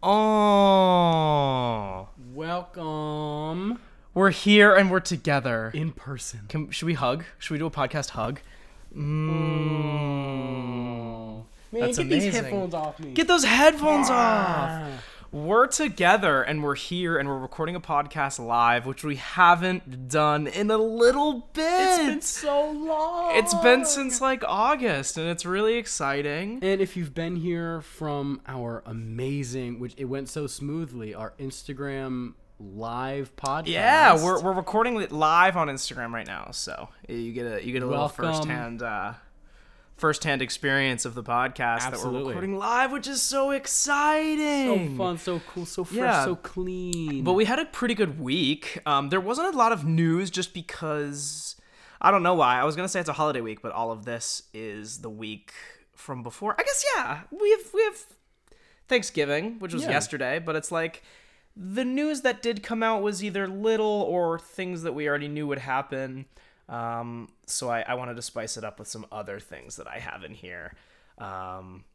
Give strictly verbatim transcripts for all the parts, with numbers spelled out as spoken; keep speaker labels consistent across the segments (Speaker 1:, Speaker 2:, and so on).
Speaker 1: Oh,
Speaker 2: Welcome
Speaker 1: we're here and we're together.
Speaker 2: in person.
Speaker 1: Can, should we hug? Should we do a podcast hug? Mm.
Speaker 2: Man,
Speaker 1: That's
Speaker 2: get
Speaker 1: amazing.
Speaker 2: these headphones off me.
Speaker 1: Get those headphones
Speaker 2: Ah.
Speaker 1: off. We're together and we're here and we're recording a podcast live, which we haven't done in a little bit.
Speaker 2: It's been so long.
Speaker 1: It's been since like August, and it's really exciting.
Speaker 2: And if you've been here from our amazing, which it went so smoothly, our Instagram live podcast.
Speaker 1: Yeah, we're we're recording it live on Instagram right now, so you get a you get a little
Speaker 2: Welcome.
Speaker 1: firsthand uh, firsthand experience of the podcast that we're
Speaker 2: Absolutely.
Speaker 1: recording live, which is so
Speaker 2: so
Speaker 1: exciting.
Speaker 2: fun, so cool, so fresh,
Speaker 1: Yeah.
Speaker 2: so clean.
Speaker 1: But we had a pretty good week. Um, there wasn't a lot of news just because I don't know why. I was gonna say it's a holiday week, but all of this is the week from before. I guess yeah, we have we have Thanksgiving, which was
Speaker 2: Yeah.
Speaker 1: yesterday, but it's like the news that did come out was either little or things that we already knew would happen. Um, so I, I wanted to spice it up with some other things that I have in here. Um,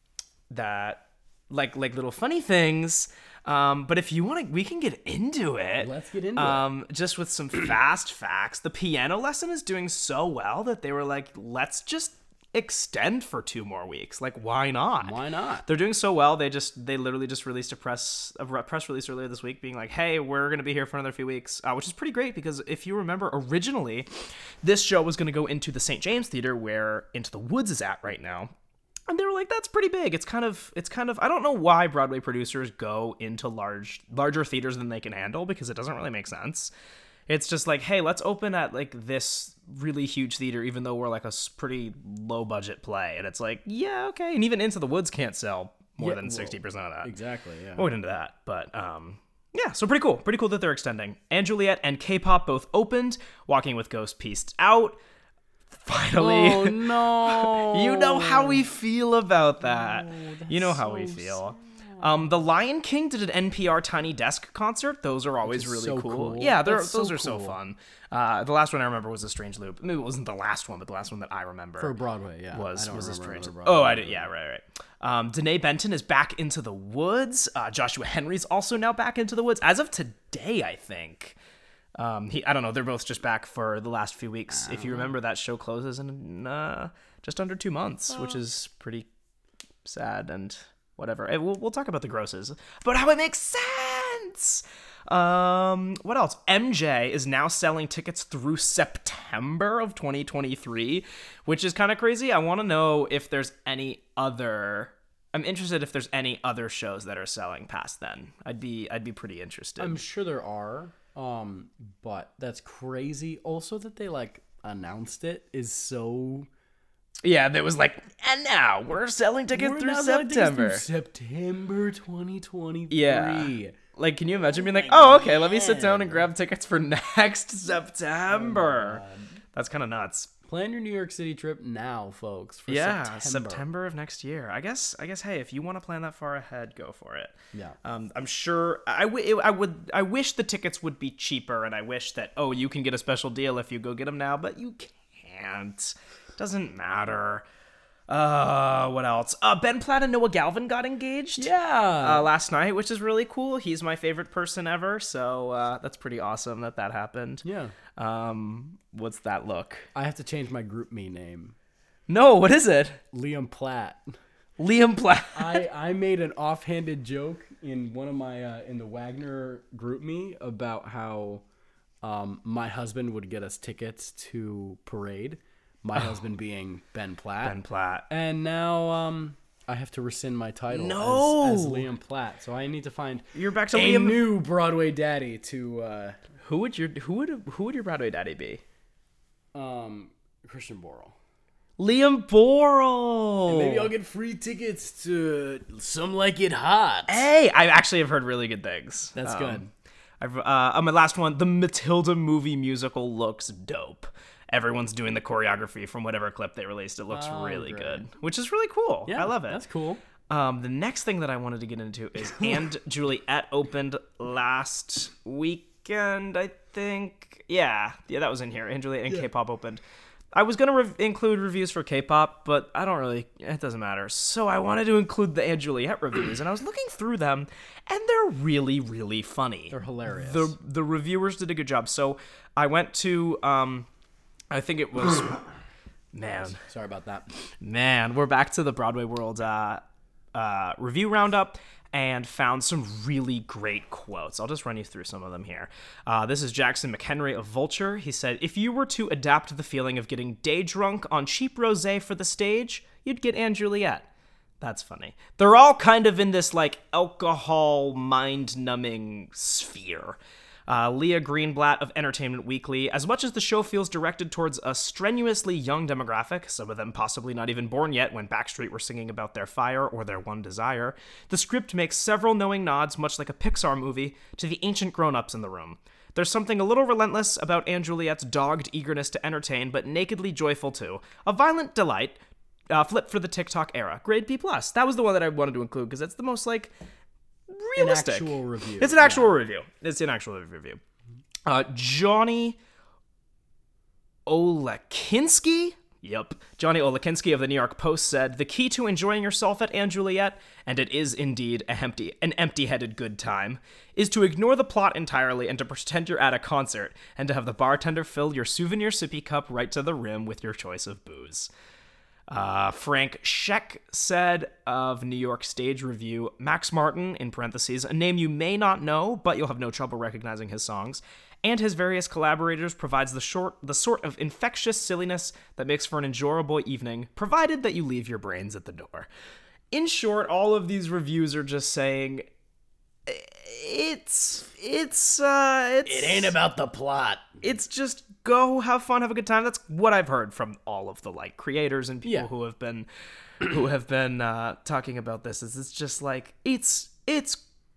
Speaker 1: that like like little funny things. Um, but if you want to, we can get into it.
Speaker 2: Let's get into
Speaker 1: um, it. Just with some fast facts. The piano lesson is doing so well that they were like, let's just extend for two more weeks. Like, why not?
Speaker 2: Why not?
Speaker 1: They're doing so well. They just they literally just released a press a re- press release earlier this week, being like, "Hey, we're gonna be here for another few weeks," uh, which is pretty great because if you remember, originally this show was gonna go into the Saint James Theater where Into the Woods is at right now. And they were like, that's pretty big. It's kind of, it's kind of, I don't know why Broadway producers go into large, larger theaters than they can handle because it doesn't really make sense. It's just like, hey, let's open at like this really huge theater, even though we're like a s- pretty low budget play. And it's like, yeah, okay. And even Into the Woods can't sell more
Speaker 2: Yeah,
Speaker 1: than
Speaker 2: well,
Speaker 1: sixty percent of that.
Speaker 2: Exactly, yeah.
Speaker 1: We'll get into that. But, um, yeah, so pretty cool. Pretty cool that they're extending. And Juliet and K-pop both opened. Walking with Ghosts pieced out. Finally.
Speaker 2: Oh, no.
Speaker 1: You know how we feel about that.
Speaker 2: Oh,
Speaker 1: you know how
Speaker 2: so
Speaker 1: we feel. Um, the Lion King did an N P R Tiny Desk concert. Those are always
Speaker 2: is
Speaker 1: really
Speaker 2: so
Speaker 1: cool.
Speaker 2: cool.
Speaker 1: Yeah, they're,
Speaker 2: That's
Speaker 1: those
Speaker 2: so
Speaker 1: are so
Speaker 2: cool.
Speaker 1: fun. Uh, the last one I remember was A Strange Loop. Maybe it wasn't the last one, but the last one that I remember
Speaker 2: For Broadway, yeah.
Speaker 1: was
Speaker 2: I don't
Speaker 1: was A
Speaker 2: remember
Speaker 1: Strange
Speaker 2: another
Speaker 1: Loop.
Speaker 2: Broadway
Speaker 1: Oh, I
Speaker 2: one.
Speaker 1: did. Yeah, right, right. Um, Danae Benton is back into the woods. Uh, Joshua Henry's also now back into the woods as of today, I think. Um, he, I don't know. They're both just back for the last few weeks. If you remember, that show closes in uh, just under two months, which is pretty sad and whatever. And we'll we'll talk about the grosses, but how it makes sense. Um, what else? M J is now selling tickets through September of twenty twenty-three, which is kind of crazy. I want to know if there's any other. I'm interested if there's any other shows that are selling past then. I'd be I'd be pretty interested.
Speaker 2: I'm sure there are, um, but that's crazy. Also, that they like announced it is so.
Speaker 1: Yeah, there was like, and now we're selling tickets
Speaker 2: We're
Speaker 1: through
Speaker 2: now selling tickets
Speaker 1: September.
Speaker 2: through September twenty twenty-three.
Speaker 1: Yeah. Like, can you imagine being like,
Speaker 2: my
Speaker 1: oh, okay, let me sit down
Speaker 2: God.
Speaker 1: and grab tickets for next September.
Speaker 2: God.
Speaker 1: That's kind of nuts.
Speaker 2: Plan your New York City trip now, folks. For
Speaker 1: Yeah,
Speaker 2: September.
Speaker 1: September of next year. I guess. I guess. Hey, if you want to plan that far ahead, go for it.
Speaker 2: Yeah.
Speaker 1: Um, I'm sure. I, w- I would. I wish the tickets would be cheaper, and I wish that oh, you can get a special deal if you go get them now, but you can't. Doesn't matter. Uh, what else? Uh, Ben Platt and Noah Galvin got engaged.
Speaker 2: Yeah.
Speaker 1: Uh, last night, which is really cool. He's my favorite person ever, so uh, that's pretty awesome that that happened.
Speaker 2: yeah.
Speaker 1: Um, what's that look?
Speaker 2: I have to change my group me name.
Speaker 1: No, what is it?
Speaker 2: Liam Platt.
Speaker 1: Liam Platt.
Speaker 2: I, I made an offhanded joke in one of my uh, in the Wagner group me about how um, my husband would get us tickets to Parade. My husband being Ben Platt.
Speaker 1: Ben Platt.
Speaker 2: And now um, I have to rescind my title
Speaker 1: No.
Speaker 2: as, as Liam Platt. So I need to find
Speaker 1: You're back to
Speaker 2: a
Speaker 1: Liam.
Speaker 2: new Broadway daddy to uh,
Speaker 1: Who would your who would who would your Broadway daddy be?
Speaker 2: um, Christian Borle.
Speaker 1: Liam Borle.
Speaker 2: Maybe I'll get free tickets to Some Like It Hot.
Speaker 1: Hey, I actually have heard really good things.
Speaker 2: That's
Speaker 1: Um,
Speaker 2: good.
Speaker 1: I've uh, on my last one, the Matilda movie musical looks dope. Everyone's doing the choreography from whatever clip they released. It looks
Speaker 2: Oh,
Speaker 1: really
Speaker 2: great.
Speaker 1: good, which is really cool.
Speaker 2: Yeah,
Speaker 1: I love it.
Speaker 2: That's cool.
Speaker 1: Um, the next thing that I wanted to get into is And Juliet opened last weekend, I think. Yeah, yeah, that was in here. And Juliet and K-pop opened. I was going to re- include reviews for K-pop, but I don't really, it doesn't matter. So I wanted to include the Anne Juliet reviews, and I was looking through them, and they're really, really funny.
Speaker 2: They're hilarious.
Speaker 1: The the reviewers did a good job. So I went to, um, I think it was, man,
Speaker 2: Sorry about that.
Speaker 1: man, we're back to the Broadway World uh, uh, review roundup, and found some really great quotes. I'll just run you through some of them here. Uh, this is Jackson McHenry of Vulture. He said, if you were to adapt the feeling of getting day drunk on cheap rosé for the stage, you'd get Anne Juliet. That's funny. They're all kind of in this, like, alcohol, mind-numbing sphere. Uh, Leah Greenblatt of Entertainment Weekly. As much as the show feels directed towards a strenuously young demographic, some of them possibly not even born yet when Backstreet were singing about their fire or their one desire, the script makes several knowing nods, much like a Pixar movie, to the ancient grown-ups in the room. There's something a little relentless about Anne Juliet's dogged eagerness to entertain, but nakedly joyful too. A violent delight, uh, flip for the TikTok era. Grade B+. That was the one that I wanted to include, because it's the most, like, realistic.
Speaker 2: An actual review.
Speaker 1: It's an actual yeah. review. It's an actual review. Uh, Johnny Olakinski? Yep. Johnny Olakinski of the New York Post said, the key to enjoying yourself at Anne Juliet, and it is indeed a empty, an empty-headed good time, is to ignore the plot entirely and to pretend you're at a concert, and to have the bartender fill your souvenir sippy cup right to the rim with your choice of booze. Uh, Frank Scheck said of New York Stage Review, Max Martin, in parentheses, a name you may not know, but you'll have no trouble recognizing his songs, and his various collaborators provides the short, the sort of infectious silliness that makes for an enjoyable evening, provided that you leave your brains at the door. In short, all of these reviews are just saying, it's, it's, uh, it's...
Speaker 2: It ain't about the plot.
Speaker 1: It's just go have fun, have a good time. That's what I've heard from all of the like creators and people
Speaker 2: Yeah.
Speaker 1: who have been who have been uh, talking about this. Is it's just like it's it's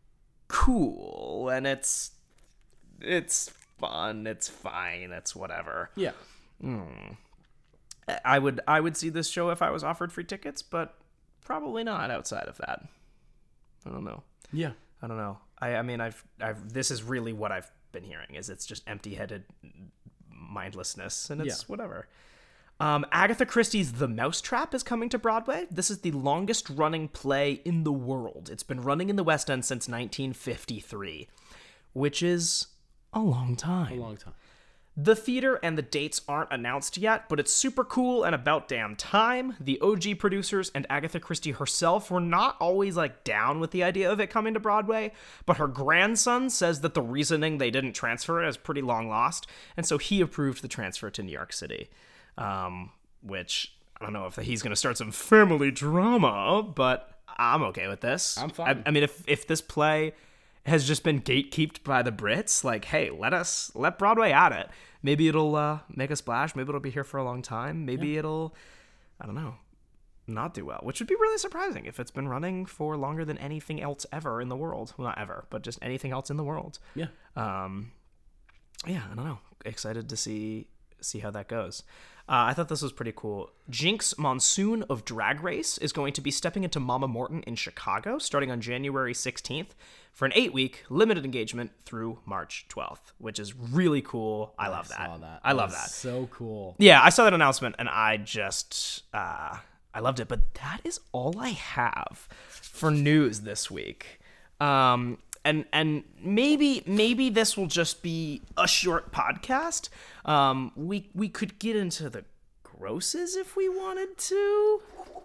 Speaker 1: cool and it's it's fun. It's fine. It's whatever.
Speaker 2: Yeah.
Speaker 1: Mm. I would I would see this show if I was offered free tickets, but probably not outside of that. I don't know.
Speaker 2: Yeah.
Speaker 1: I don't know. I I mean I've I've this is really what I've been hearing is it's just empty-headed mindlessness and it's
Speaker 2: Yeah.
Speaker 1: whatever. Um, Agatha Christie's The Mousetrap is coming to Broadway. This is the longest running play in the world. It's been running in the West End since nineteen fifty-three, which is a long time.
Speaker 2: A long time.
Speaker 1: The theater and the dates aren't announced yet, but it's super cool and about damn time. The O G producers and Agatha Christie herself were not always like down with the idea of it coming to Broadway, but her grandson says that the reasoning they didn't transfer it is pretty long lost, and so he approved the transfer to New York City. Um, which I don't know if he's going to start some family drama, but I'm okay with this.
Speaker 2: I'm fine.
Speaker 1: I, I mean, if if this play has just been gatekept by the Brits, like, hey, let us let Broadway at it. Maybe it'll uh, make a splash. Maybe it'll be here for a long time. Maybe yeah. it'll, I don't know, not do well, which would be really surprising if it's been running for longer than anything else ever in the world. Well, not ever, but just anything else in the world.
Speaker 2: Yeah.
Speaker 1: Um. Yeah, I don't know. Excited to see see how that goes. Uh, I thought this was pretty cool. Jinx Monsoon of Drag Race is going to be stepping into Mama Morton in Chicago starting on January sixteenth for an eight-week limited engagement through March twelfth, which is really cool. I love
Speaker 2: I
Speaker 1: that.
Speaker 2: Saw that.
Speaker 1: I love
Speaker 2: that.
Speaker 1: that.
Speaker 2: So cool.
Speaker 1: Yeah, I saw that announcement and I just uh, I loved it. But that is all I have for news this week. Um, and and maybe maybe this will just be a short podcast. Um, we we could get into the grosses if we wanted to.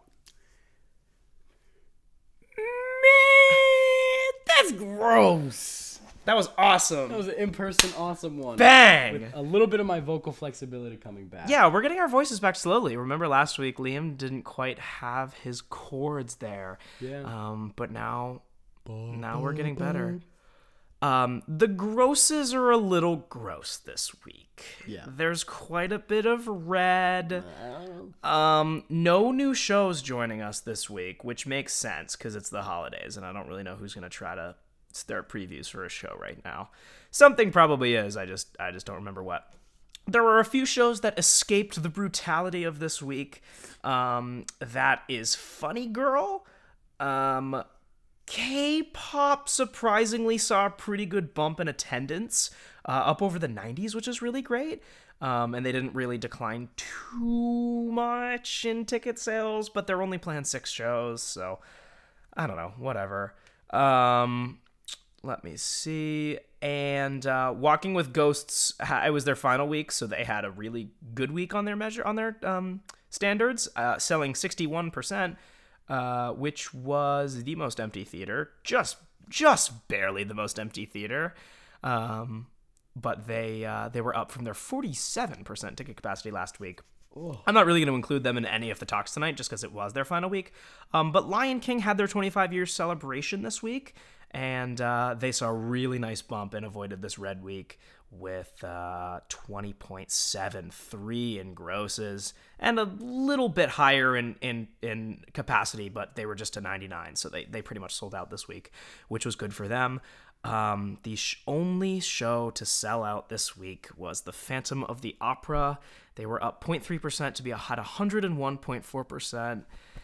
Speaker 2: Man, that's gross.
Speaker 1: That was awesome.
Speaker 2: That was an in-person awesome one.
Speaker 1: Bang!
Speaker 2: With a little bit of my vocal flexibility coming back.
Speaker 1: Yeah, we're getting our voices back slowly. Remember last week, Liam didn't quite have his chords there.
Speaker 2: Yeah.
Speaker 1: Um, but now, now we're getting better. Um, the grosses are a little gross this week.
Speaker 2: Yeah.
Speaker 1: There's quite a bit of red. Um, no new shows joining us this week, which makes sense because it's the holidays, and I don't really know who's going to try to start previews for a show right now. Something probably is. I just I just don't remember what. There were a few shows that escaped the brutality of this week. Um, that is Funny Girl. Um, K-pop surprisingly saw a pretty good bump in attendance, uh, up over the nineties, which is really great. Um, and they didn't really decline too much in ticket sales, but they're only playing six shows, so I don't know, whatever. Um, let me see. And uh, Walking with Ghosts, it was their final week, so they had a really good week on their measure on their um, standards, uh, selling sixty-one percent, uh, which was the most empty theater, just just barely the most empty theater. Um, but they uh, they were up from their forty-seven percent ticket capacity last week. Ugh. I'm not really going to include them in any of the talks tonight, just because it was their final week. Um, but Lion King had their twenty-five year celebration this week. And uh, they saw a really nice bump and avoided this red week with uh, twenty point seven three in grosses and a little bit higher in, in, in capacity, but they were just to ninety-nine. So they, they pretty much sold out this week, which was good for them. Um, the sh- only show to sell out this week was the Phantom of the Opera. They were up zero point three percent to be at one hundred one point four percent.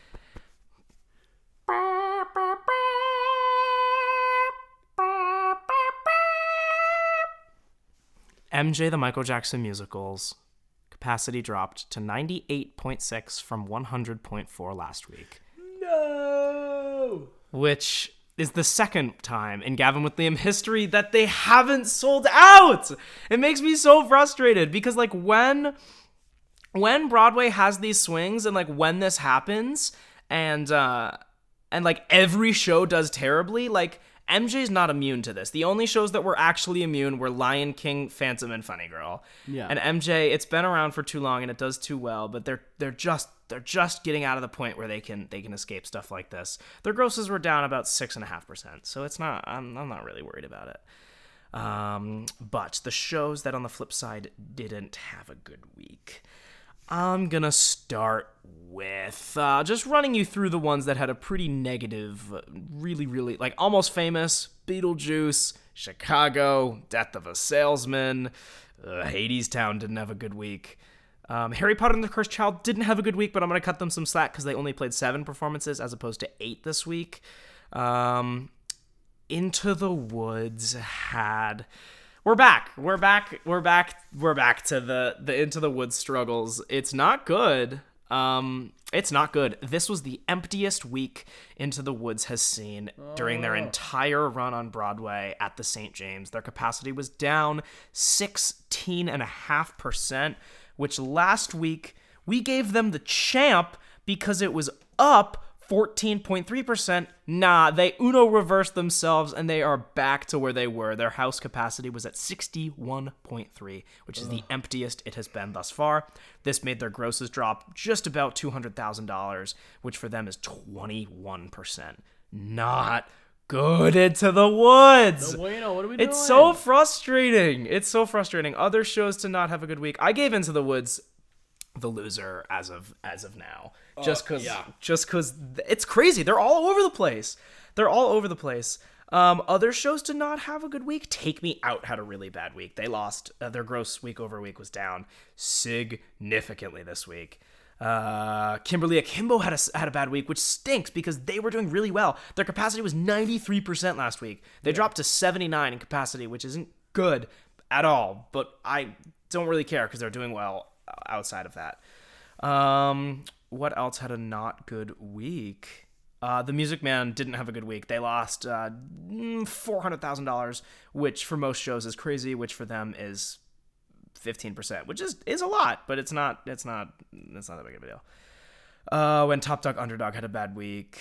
Speaker 1: M J the Michael Jackson Musicals capacity dropped to ninety-eight point six from one hundred point four last week.
Speaker 2: No!
Speaker 1: Which is the second time in Gavin with Liam history that they haven't sold out. It makes me so frustrated because like when when Broadway has these swings and like when this happens and uh and like every show does terribly, like M J's not immune to this. The only shows that were actually immune were Lion King, Phantom, and Funny Girl.
Speaker 2: Yeah.
Speaker 1: And M J, it's been around for too long and it does too well, but they're they're just they're just getting out of the point where they can they can escape stuff like this. Their grosses were down about six and a half percent, so it's not I'm I'm not really worried about it. Um, but the shows that on the flip side didn't have a good week. I'm gonna start with uh, just running you through the ones that had a pretty negative, uh, really, really, like Almost Famous, Beetlejuice, Chicago, Death of a Salesman, uh, Hadestown didn't have a good week. Um, Harry Potter and the Cursed Child didn't have a good week, but I'm gonna cut them some slack because they only played seven performances as opposed to eight this week. Um, Into the Woods had... We're back. We're back. We're back. We're back to the, the Into the Woods struggles. It's not good. Um, it's not good. This was the emptiest week Into the Woods has seen during their entire run on Broadway at the Saint James. Their capacity was down sixteen point five percent, which last week we gave them the champ because it was up fourteen point three percent. Nah, they Uno reversed themselves and they are back to where they were. Their house capacity was at sixty-one point three, which is Ugh. the emptiest it has been thus far. This made their grosses drop just about two hundred thousand dollars, which for them is twenty-one percent. Not good. Into the Woods.
Speaker 2: No bueno, what are we doing?
Speaker 1: It's so frustrating. It's so frustrating. Other shows to not have a good week. I gave Into the Woods the loser as of as of now, just because
Speaker 2: uh, yeah.
Speaker 1: just because it's crazy. They're all over the place. They're all over the place. Um, other shows did not have a good week. Take Me Out had a really bad week. They lost uh, their gross week over week was down significantly this week. Uh, Kimberly Akimbo had a had a bad week, which stinks because they were doing really well. Their capacity was ninety-three percent last week. They yeah. dropped to seventy-nine in capacity, which isn't good at all. But I don't really care because they're doing well outside of that. Um, what else had a not good week? Uh, the Music Man didn't have a good week. They lost uh, four hundred thousand dollars, which for most shows is crazy, which for them is fifteen percent, which is, is a lot, but it's not, it's not, it's not that big of a deal. Uh, when Top Dog Underdog had a bad week,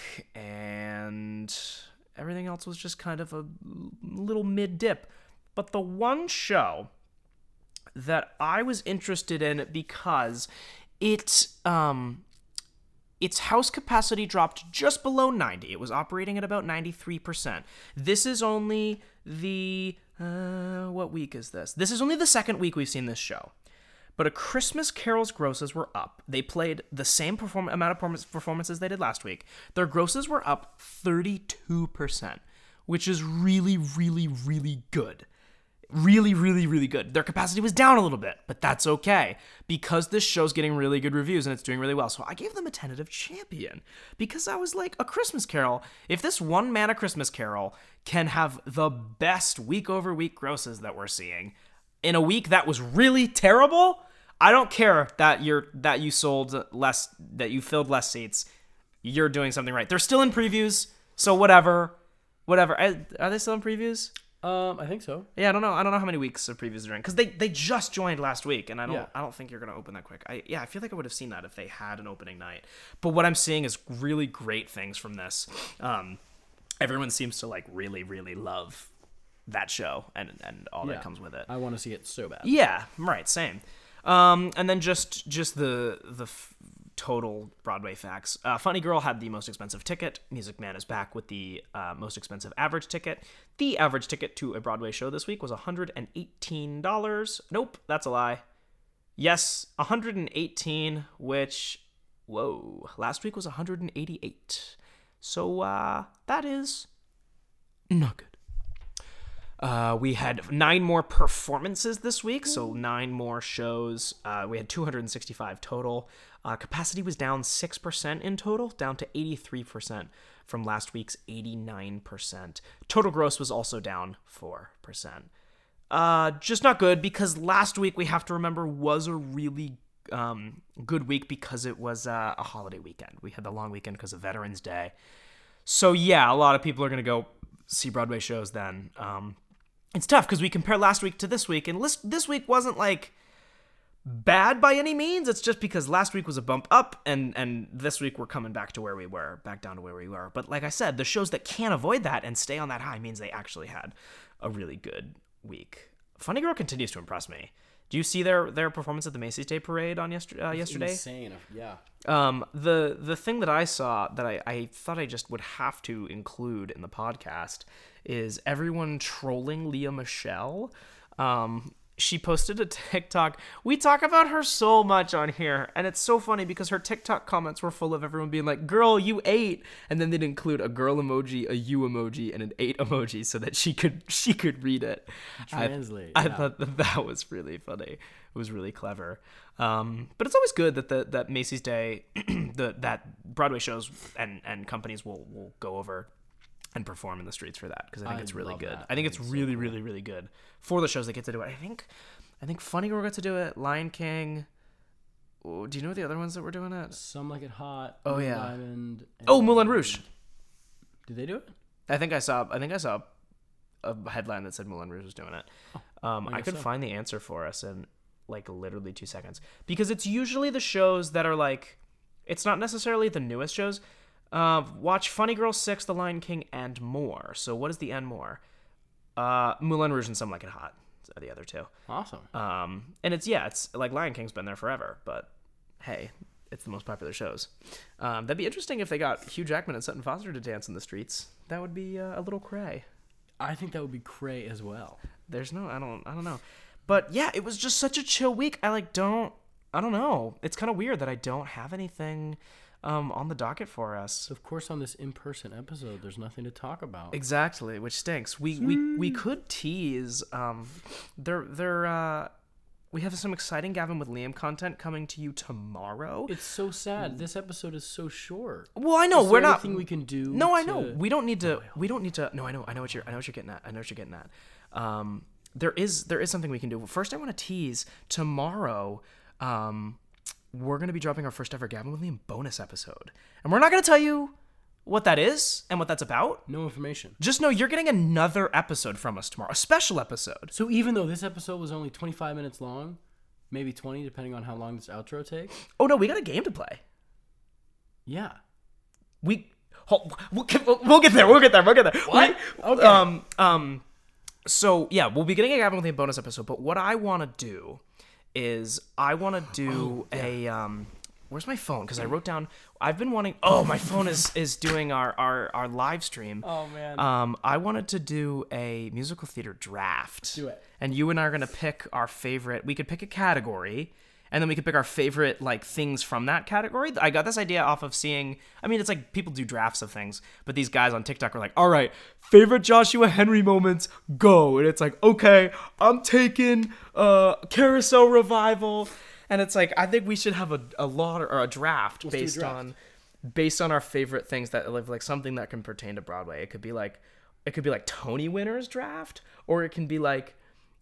Speaker 1: and everything else was just kind of a little mid-dip. But the one show that I was interested in because it, um, its house capacity dropped just below ninety. It was operating at about ninety-three percent. This is only the, uh, what week is this? This is only the second week we've seen this show. But A Christmas Carol's grosses were up. They played the same perform- amount of perform- performances they did last week. Their grosses were up thirty-two percent, which is really, really, really good. Really, really, really good. Their capacity was down a little bit, but that's okay because this show's getting really good reviews and it's doing really well. So I gave them a tentative champion because I was like, A Christmas Carol, if this one man A Christmas Carol can have the best week over week grosses that we're seeing, in a week that was really terrible, I don't care that you're that you sold less, that you filled less seats. You're doing something right. They're still in previews, so whatever, whatever. Are they still in previews?
Speaker 2: Um, I think so.
Speaker 1: Yeah, I don't know. I don't know how many weeks of previews they're in because they, they just joined last week, and I don't
Speaker 2: Yeah.
Speaker 1: I don't think you're gonna open that quick. I yeah, I feel like I would have seen that if they had an opening night. But what I'm seeing is really great things from this. Um, everyone seems to like really really love that show and and all
Speaker 2: Yeah.
Speaker 1: that comes with it.
Speaker 2: I want to see it so bad.
Speaker 1: Yeah, right, same. Um, and then just just the the f- total Broadway facts. Uh, Funny Girl had the most expensive ticket. Music Man is back with the uh, most expensive average ticket. The average ticket to a Broadway show this week was one hundred eighteen dollars. Nope, that's a lie. Yes, one hundred eighteen, which, whoa, last week was one hundred eighty-eight. So uh, that is not good. Uh, we had nine more performances this week, so nine more shows. Uh, we had two hundred sixty-five total. Uh, capacity was down six percent in total, down to eighty-three percent from last week's eighty-nine percent. Total gross was also down four percent. Uh, just not good because last week, we have to remember, was a really um, good week because it was uh, a holiday weekend. We had the long weekend because of Veterans Day. So yeah, a lot of people are going to go see Broadway shows then. Um, it's tough because we compare last week to this week, and list, this week wasn't like bad by any means. It's just because last week was a bump up, and and this week we're coming back to where we were, back down to where we were. But like I said, the shows that can't avoid that and stay on that high means they actually had a really good week. Funny Girl continues to impress me. Do you see their their performance at the Macy's Day Parade on yesterday? Uh, yesterday,
Speaker 2: Insane. Yeah.
Speaker 1: Um, the the thing that I saw that I, I thought I just would have to include in the podcast is everyone trolling Leah Michelle. Um, she posted a TikTok. We talk about her so much on here, and it's so funny because her TikTok comments were full of everyone being like, "Girl, you ate," and then they'd include a girl emoji, a you emoji, and an eight emoji so that she could she could read it.
Speaker 2: Translate.
Speaker 1: I, I
Speaker 2: yeah.
Speaker 1: thought that that was really funny. It was really clever. Um, but it's always good that the that Macy's Day, the that Broadway shows and and companies will will go over and perform in the streets for that because I think
Speaker 2: I
Speaker 1: it's really
Speaker 2: love
Speaker 1: good.
Speaker 2: that.
Speaker 1: I think
Speaker 2: I
Speaker 1: it's
Speaker 2: think it's so
Speaker 1: really,
Speaker 2: cool.
Speaker 1: really, really good for the shows that get to do it. I think, I think Funny Girl got to do it. Lion King. Oh, do you know the other ones that were doing it?
Speaker 2: Some Like It Hot.
Speaker 1: Oh,
Speaker 2: Blue
Speaker 1: yeah.
Speaker 2: Diamond.
Speaker 1: Oh,
Speaker 2: and-
Speaker 1: Moulin Rouge.
Speaker 2: Did they do it?
Speaker 1: I think I saw. I think I saw a headline that said Moulin Rouge was doing it. Um,
Speaker 2: I
Speaker 1: I
Speaker 2: guess
Speaker 1: could
Speaker 2: so.
Speaker 1: find the answer for us in like literally two seconds because it's usually the shows that are like, it's not necessarily the newest shows. Uh, watch Funny Girl six, The Lion King, and more. So what is the and more? Uh, Moulin Rouge and Some Like It Hot are the other two.
Speaker 2: Awesome.
Speaker 1: Um, and it's yeah, it's like Lion King's been there forever, but hey, it's the most popular shows. Um, that'd be interesting if they got Hugh Jackman and Sutton Foster to dance in the streets. That would be uh, a little cray.
Speaker 2: I think that would be cray as well.
Speaker 1: There's no, I don't, I don't know, but yeah, it was just such a chill week. I like don't, I don't know. It's kind of weird that I don't have anything um, on the docket for us.
Speaker 2: So of course, on this in-person episode, there's nothing to talk about.
Speaker 1: Exactly, which stinks. We we we could tease. Um, they're they're uh, we have some exciting Gavin with Liam content coming to you tomorrow.
Speaker 2: It's so sad. This episode is so short.
Speaker 1: Well, I know
Speaker 2: Is
Speaker 1: we're
Speaker 2: there
Speaker 1: not.
Speaker 2: anything we can do.
Speaker 1: No, I
Speaker 2: to-
Speaker 1: know. We don't need to. We don't need to. No, I know. I know what you're. I know what you're getting at. I know what you're getting at. Um, there is there is something we can do. First, I want to tease tomorrow. Um, we're gonna be dropping our first ever Gavin with Liam bonus episode, and we're not gonna tell you what that is and what that's about.
Speaker 2: No information.
Speaker 1: Just know you're getting another episode from us tomorrow, a special episode.
Speaker 2: So even though this episode was only twenty-five minutes long, maybe twenty, depending on how long this outro takes.
Speaker 1: Oh no, we got a game to play.
Speaker 2: Yeah.
Speaker 1: We hold, we'll, get- we'll get there. We'll get there. We'll get there.
Speaker 2: What?
Speaker 1: We-
Speaker 2: Okay.
Speaker 1: Um. Um. So yeah, we'll be getting a Gavin with a bonus episode. But what I want to do is I want to do a um. Where's my phone? Because I wrote down. I've been wanting. Oh, my phone is is doing our our our live stream.
Speaker 2: Oh man.
Speaker 1: Um, I wanted to do a musical theater draft.
Speaker 2: Do it.
Speaker 1: And you and I are gonna pick our favorite. We could pick a category, and then we could pick our favorite like things from that category. I got this idea off of seeing. I mean, it's like people do drafts of things, but these guys on TikTok are like, "All right, favorite Joshua Henry moments, go!" And it's like, "Okay, I'm taking uh, Carousel Revival." And it's like, I think we should have a, a lot or a draft
Speaker 2: Let's do a
Speaker 1: based
Speaker 2: draft.
Speaker 1: on based on our favorite things that live like something that can pertain to Broadway. It could be like it could be like Tony winners draft, or it can be like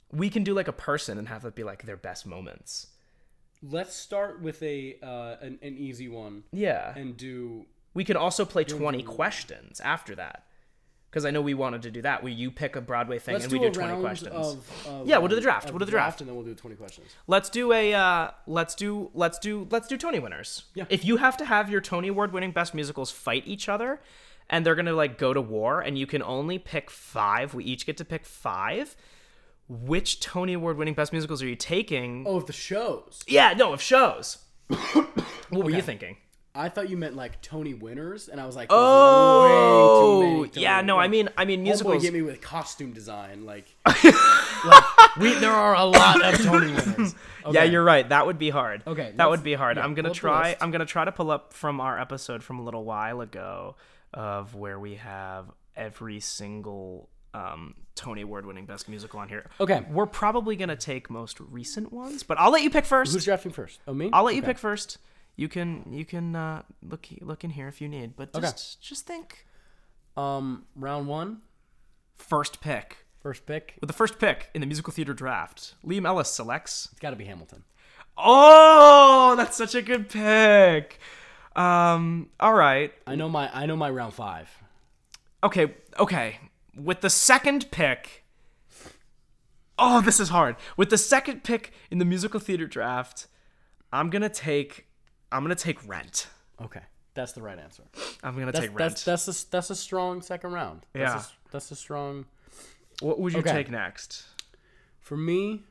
Speaker 1: we can do like a person and have it be like their best moments.
Speaker 2: Let's start with a uh, an, an easy one.
Speaker 1: Yeah.
Speaker 2: And do.
Speaker 1: We could also play twenty questions after that. Because I know we wanted to do that, where you pick a Broadway thing
Speaker 2: Let's
Speaker 1: and
Speaker 2: do
Speaker 1: we do
Speaker 2: a
Speaker 1: twenty
Speaker 2: round
Speaker 1: questions.
Speaker 2: Of, of,
Speaker 1: yeah, we'll do the draft.
Speaker 2: of
Speaker 1: We'll do the draft.
Speaker 2: and then we'll do twenty questions.
Speaker 1: Let's do a uh, let's do let's do let's do Tony winners.
Speaker 2: Yeah.
Speaker 1: If you have to have your Tony Award winning best musicals fight each other, and they're gonna like go to war, and you can only pick five. We each get to pick five. Which Tony Award winning best musicals are you taking?
Speaker 2: Oh, of the shows.
Speaker 1: Yeah, no, of shows. What were
Speaker 2: Okay.
Speaker 1: you thinking?
Speaker 2: I thought you meant like Tony winners, and I was like,
Speaker 1: Oh,
Speaker 2: way too many Tony
Speaker 1: yeah, no,
Speaker 2: winners.
Speaker 1: I mean, I mean
Speaker 2: Homeboy
Speaker 1: musicals.
Speaker 2: get me with costume design, like, like we there are a lot of Tony winners. Okay.
Speaker 1: Yeah, you're right. That would be hard.
Speaker 2: Okay,
Speaker 1: that
Speaker 2: let's-
Speaker 1: would be hard.
Speaker 2: yeah,
Speaker 1: I'm gonna
Speaker 2: pull up the
Speaker 1: try.
Speaker 2: list.
Speaker 1: I'm gonna try to pull up from our episode from a little while ago, of where we have every single um, Tony Award winning best musical on here.
Speaker 2: Okay.
Speaker 1: We're probably gonna take most recent ones, but I'll let you pick first.
Speaker 2: Who's drafting first? Oh, me?
Speaker 1: I'll let you
Speaker 2: Okay.
Speaker 1: pick first. You can you can uh, look look in here if you need, but
Speaker 2: Okay.
Speaker 1: just just think.
Speaker 2: Um, round one,
Speaker 1: First pick.
Speaker 2: first pick.
Speaker 1: With the first pick in the musical theater draft, Liam Ellis selects.
Speaker 2: It's got to be Hamilton.
Speaker 1: Oh, that's such a good pick. Um, all right.
Speaker 2: I know my I know my round five.
Speaker 1: Okay, okay. With the second pick. Oh, this is hard. With the second pick in the musical theater draft, I'm going to take I'm going to take Rent.
Speaker 2: Okay, that's the right answer.
Speaker 1: I'm going to
Speaker 2: That's
Speaker 1: take Rent.
Speaker 2: that's that's a, that's a strong second round. That's
Speaker 1: Yeah.
Speaker 2: a, that's a strong.
Speaker 1: What would you
Speaker 2: Okay.
Speaker 1: take next?
Speaker 2: For me,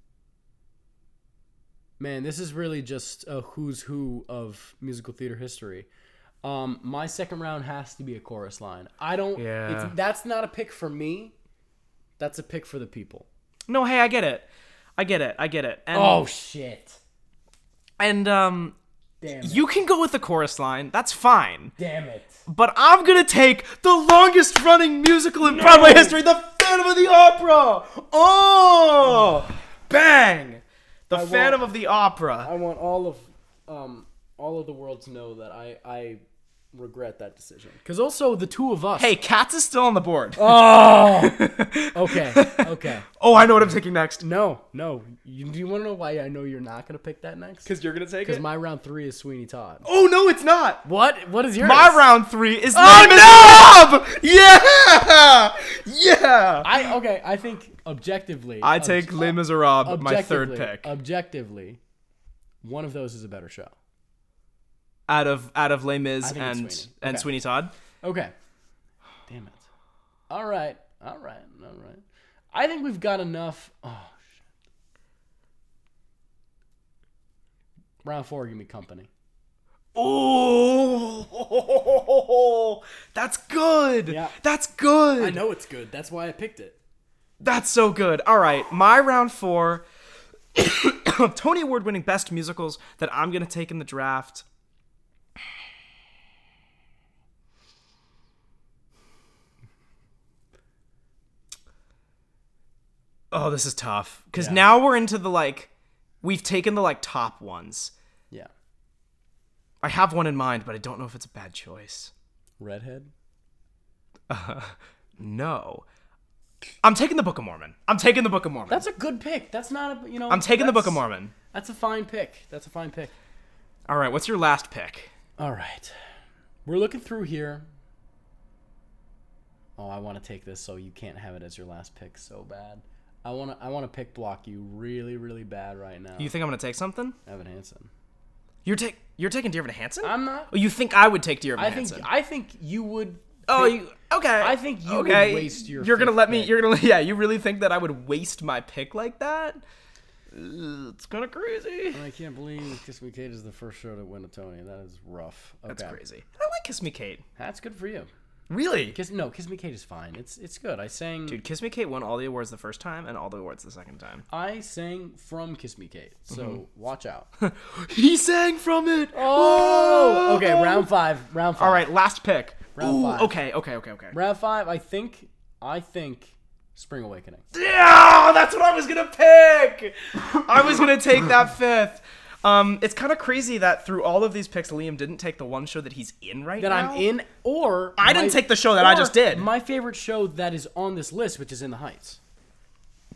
Speaker 2: man, this is really just a who's who of musical theater history. Um, my second round has to be a chorus line. I don't.
Speaker 1: Yeah.
Speaker 2: It's, that's not a pick for me. That's a pick for the people.
Speaker 1: No, hey, I get it. I get it. I get it. And,
Speaker 2: Oh shit!
Speaker 1: and um
Speaker 2: Damn it!
Speaker 1: you can go with the chorus line. That's fine.
Speaker 2: Damn it!
Speaker 1: But I'm going to take the longest running musical in Broadway history, The Phantom of the Opera. Oh! Bang! The
Speaker 2: I
Speaker 1: Phantom
Speaker 2: want-
Speaker 1: of the Opera.
Speaker 2: I want all of um all of the world to know that I I regret that decision. Because also the two of us.
Speaker 1: Hey, Cats is still on the board.
Speaker 2: Oh. Okay. Okay.
Speaker 1: Oh, I know what I'm taking next.
Speaker 2: No. No. You, do you want to know why I know you're not gonna pick that next?
Speaker 1: Because you're going to take
Speaker 2: Because
Speaker 1: it?
Speaker 2: my round three is Sweeney Todd.
Speaker 1: Oh, no, it's not.
Speaker 2: What? What is yours?
Speaker 1: My round three is
Speaker 2: Oh,
Speaker 1: Les Miserables. Yeah! Yeah!
Speaker 2: I okay. I think objectively,
Speaker 1: I
Speaker 2: ob-
Speaker 1: take Les Miserables, my third
Speaker 2: objectively-
Speaker 1: pick.
Speaker 2: Objectively, one of those is a better show.
Speaker 1: Out of out of Les Mis
Speaker 2: I think
Speaker 1: and,
Speaker 2: it's Sweeney.
Speaker 1: and
Speaker 2: Okay.
Speaker 1: Sweeney Todd.
Speaker 2: Okay. Damn it. All right. All right. All right. I think we've got enough. Oh shit. Round four, give me company.
Speaker 1: Oh, that's good.
Speaker 2: Yeah.
Speaker 1: That's good.
Speaker 2: I know it's good. That's why I picked it.
Speaker 1: That's so good. All right, my round four, Tony Award winning best musicals that I'm going to take in the draft. Oh, this is tough. Because
Speaker 2: Yeah.
Speaker 1: now we're into the, like, we've taken the, like, top ones.
Speaker 2: Yeah.
Speaker 1: I have one in mind, but I don't know if it's a bad choice.
Speaker 2: Redhead.
Speaker 1: No. I'm taking the Book of Mormon. I'm taking the Book of Mormon.
Speaker 2: That's a good pick. That's not a you know.
Speaker 1: I'm taking the Book of
Speaker 2: that's-
Speaker 1: Mormon.
Speaker 2: That's a fine pick. That's a fine pick.
Speaker 1: All right, what's your last pick?
Speaker 2: All right. We're looking through here. Oh, I want to take this so you can't have it as your last pick so bad. I want to I want to pick block you really really bad right now.
Speaker 1: You think I'm going to take something?
Speaker 2: Evan Hansen.
Speaker 1: You're take you're taking Dear Evan Hansen?
Speaker 2: I'm not.
Speaker 1: Oh, you think I would take Dear Evan
Speaker 2: I think
Speaker 1: Hansen?
Speaker 2: I think you would.
Speaker 1: oh,
Speaker 2: pick-
Speaker 1: you okay?
Speaker 2: I think you would
Speaker 1: okay.
Speaker 2: waste your
Speaker 1: You're gonna
Speaker 2: fifth
Speaker 1: let me.
Speaker 2: pick.
Speaker 1: You're gonna. Yeah. You really think that I would waste my pick like that? Uh, It's kind of crazy.
Speaker 2: I can't believe Kiss Me Kate is the first show to win a Tony. That is rough. Okay.
Speaker 1: That's crazy. I like Kiss Me Kate.
Speaker 2: That's good for you.
Speaker 1: Really?
Speaker 2: Kiss no, Kiss Me Kate is fine. It's it's good. I sang
Speaker 1: Dude, Kiss Me Kate won all the awards the first time and all the awards the second time.
Speaker 2: I sang from Kiss Me Kate. So
Speaker 1: Mm-hmm.
Speaker 2: watch out.
Speaker 1: He sang from it.
Speaker 2: Oh, okay. Round five. Round five.
Speaker 1: All right, last pick.
Speaker 2: Round
Speaker 1: Ooh,
Speaker 2: five.
Speaker 1: Okay, okay, okay, okay.
Speaker 2: Round five. I think. I think. Spring Awakening.
Speaker 1: Yeah, that's what I was gonna pick. I was gonna take that fifth. Um, it's kind of crazy that through all of these picks, Liam didn't take the one show that he's in right
Speaker 2: That
Speaker 1: now.
Speaker 2: I'm in, or
Speaker 1: I didn't take the show that I
Speaker 2: or
Speaker 1: just did.
Speaker 2: My favorite show that is on this list, which is In the Heights.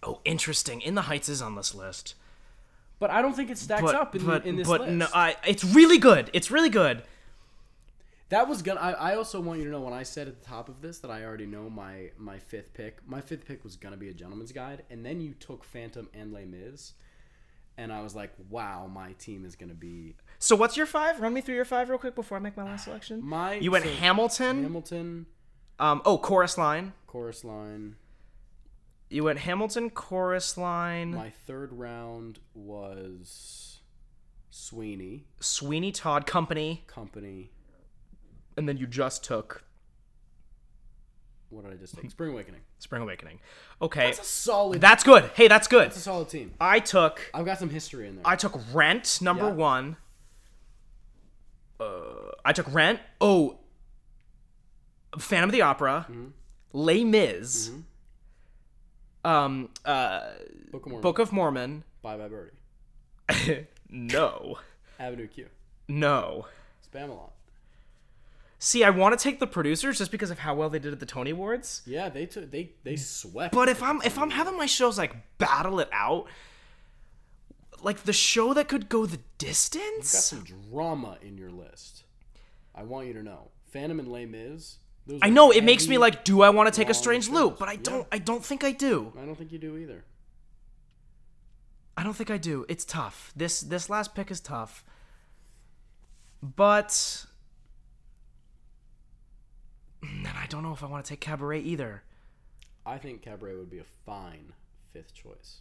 Speaker 1: Oh, interesting. In the Heights is on this list.
Speaker 2: But I don't think it stacks
Speaker 1: But,
Speaker 2: up in,
Speaker 1: but,
Speaker 2: the, in this
Speaker 1: but
Speaker 2: list.
Speaker 1: no, I, it's really good. It's really good.
Speaker 2: That was gonna. I, I also want you to know when I said at the top of this that I already know my my fifth pick. My fifth pick was gonna be A Gentleman's Guide, and then you took Phantom and Les Mis, and I was like, wow, my team is gonna be.
Speaker 1: So what's your five? Run me through your five real quick before I make my last selection.
Speaker 2: My
Speaker 1: you went
Speaker 2: so
Speaker 1: Hamilton.
Speaker 2: Hamilton.
Speaker 1: Um. Oh, Chorus Line.
Speaker 2: Chorus Line.
Speaker 1: You went Hamilton, Chorus Line.
Speaker 2: My third round was Sweeney.
Speaker 1: Sweeney Todd Company.
Speaker 2: Company.
Speaker 1: And then you just took
Speaker 2: What did I just take? Spring Awakening.
Speaker 1: Spring Awakening. Okay.
Speaker 2: That's a solid.
Speaker 1: That's good. Hey, that's good.
Speaker 2: That's a solid team.
Speaker 1: I took
Speaker 2: I've got some history in there.
Speaker 1: I took Rent, number
Speaker 2: Yeah.
Speaker 1: one. Uh, I took Rent. Oh, Phantom of the Opera.
Speaker 2: Mm-hmm.
Speaker 1: Les Mis.
Speaker 2: Mm-hmm.
Speaker 1: Um. Uh.
Speaker 2: Book of Mormon.
Speaker 1: Book of Mormon.
Speaker 2: Bye Bye Birdie.
Speaker 1: No.
Speaker 2: Avenue Q.
Speaker 1: No.
Speaker 2: Spamalot.
Speaker 1: See, I want to take the producers just because of how well they did at the Tony Awards.
Speaker 2: Yeah, they took they they swept.
Speaker 1: But if I'm if I'm having my shows like battle it out, like the show that could go the
Speaker 2: You've got
Speaker 1: distance.
Speaker 2: some drama in your list. I want you to know, Phantom and Les Mis. Those
Speaker 1: I
Speaker 2: are
Speaker 1: know it makes me
Speaker 2: heavy,
Speaker 1: like, do I want to take a
Speaker 2: long
Speaker 1: strange
Speaker 2: shows.
Speaker 1: loop? But I
Speaker 2: Yeah.
Speaker 1: don't. I don't think I do.
Speaker 2: I don't think you do either.
Speaker 1: I don't think I do. It's tough. This this last pick is tough. But then I don't know if I want to take Cabaret either.
Speaker 2: I think Cabaret would be a fine fifth choice.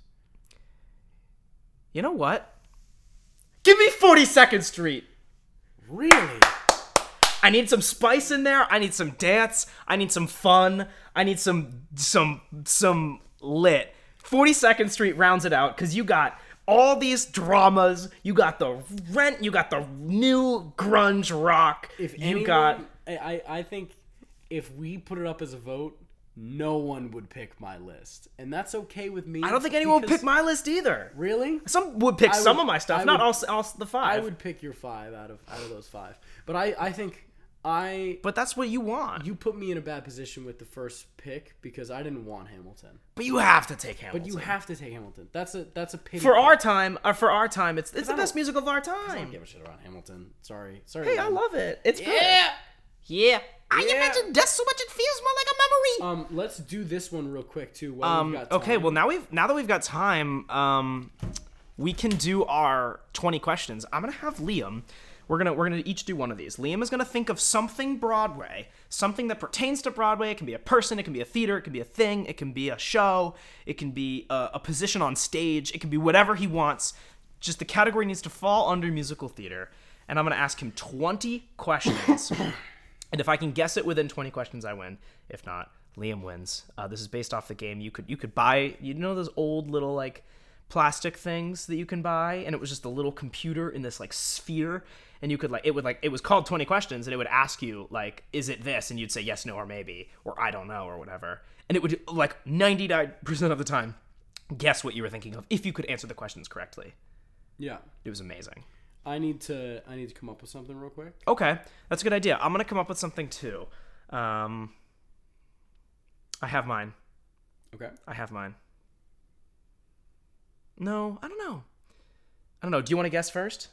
Speaker 1: You know what? Give me forty-second Street.
Speaker 2: Really?
Speaker 1: I need some spice in there. I need some dance. I need some fun. I need some some some lit. forty-second Street rounds it out because you got all these dramas. You got the Rent. You got the new grunge rock.
Speaker 2: If
Speaker 1: you
Speaker 2: anyone,
Speaker 1: got
Speaker 2: I, I I think if we put it up as a vote, no one would pick my list, and that's okay with me.
Speaker 1: I don't think anyone would
Speaker 2: because-
Speaker 1: pick my list either.
Speaker 2: Really?
Speaker 1: Some would pick
Speaker 2: I
Speaker 1: some
Speaker 2: would-
Speaker 1: of my stuff,
Speaker 2: I
Speaker 1: not
Speaker 2: would-
Speaker 1: all, all the five.
Speaker 2: I would pick your five out of out of those five, but I I think I
Speaker 1: But that's what you want.
Speaker 2: you put me in a bad position with the first pick because I didn't want Hamilton.
Speaker 1: But you have to take Hamilton.
Speaker 2: But you have to take Hamilton. That's a that's a pity.
Speaker 1: for
Speaker 2: pick.
Speaker 1: our time. Uh, for our time, it's it's the
Speaker 2: I
Speaker 1: best
Speaker 2: don't-
Speaker 1: musical of our
Speaker 2: I don't
Speaker 1: time.
Speaker 2: give a shit about Hamilton. Sorry, sorry.
Speaker 1: Hey, I
Speaker 2: man.
Speaker 1: love it. It's good.
Speaker 2: Yeah.
Speaker 1: Yeah. I
Speaker 2: Yeah.
Speaker 1: imagine just so much it feels more like a memory.
Speaker 2: Um, let's do this one real quick too. While
Speaker 1: Um,
Speaker 2: we've got
Speaker 1: okay,
Speaker 2: time.
Speaker 1: well now we've now that we've got time, um, we can do our twenty questions. I'm gonna have Liam. We're gonna we're gonna each do one of these. Liam is gonna think of something Broadway, something that pertains to Broadway. It can be a person, it can be a theater, it can be a thing, it can be a show, it can be a, a position on stage, it can be whatever he wants. Just the category needs to fall under musical theater. And I'm gonna ask him twenty questions. And if I can guess it within twenty questions, I win. If not, Liam wins. Uh, this is based off the game. You could you could buy, you know those old little like plastic things that you can buy, and it was just a little computer in this like sphere, and you could like it would like it was called twenty questions, and it would ask you like, is it this, and you'd say yes, no, or maybe, or I don't know, or whatever, and it would like ninety-nine percent of the time guess what you were thinking of if you could answer the questions correctly.
Speaker 2: Yeah.
Speaker 1: It was amazing.
Speaker 2: I need to I need to come up with something real quick.
Speaker 1: Okay, that's a good idea. I'm gonna come up with something too. Um, I have mine.
Speaker 2: Okay.
Speaker 1: I have mine. No, I don't know. I don't know. Do you want to guess first?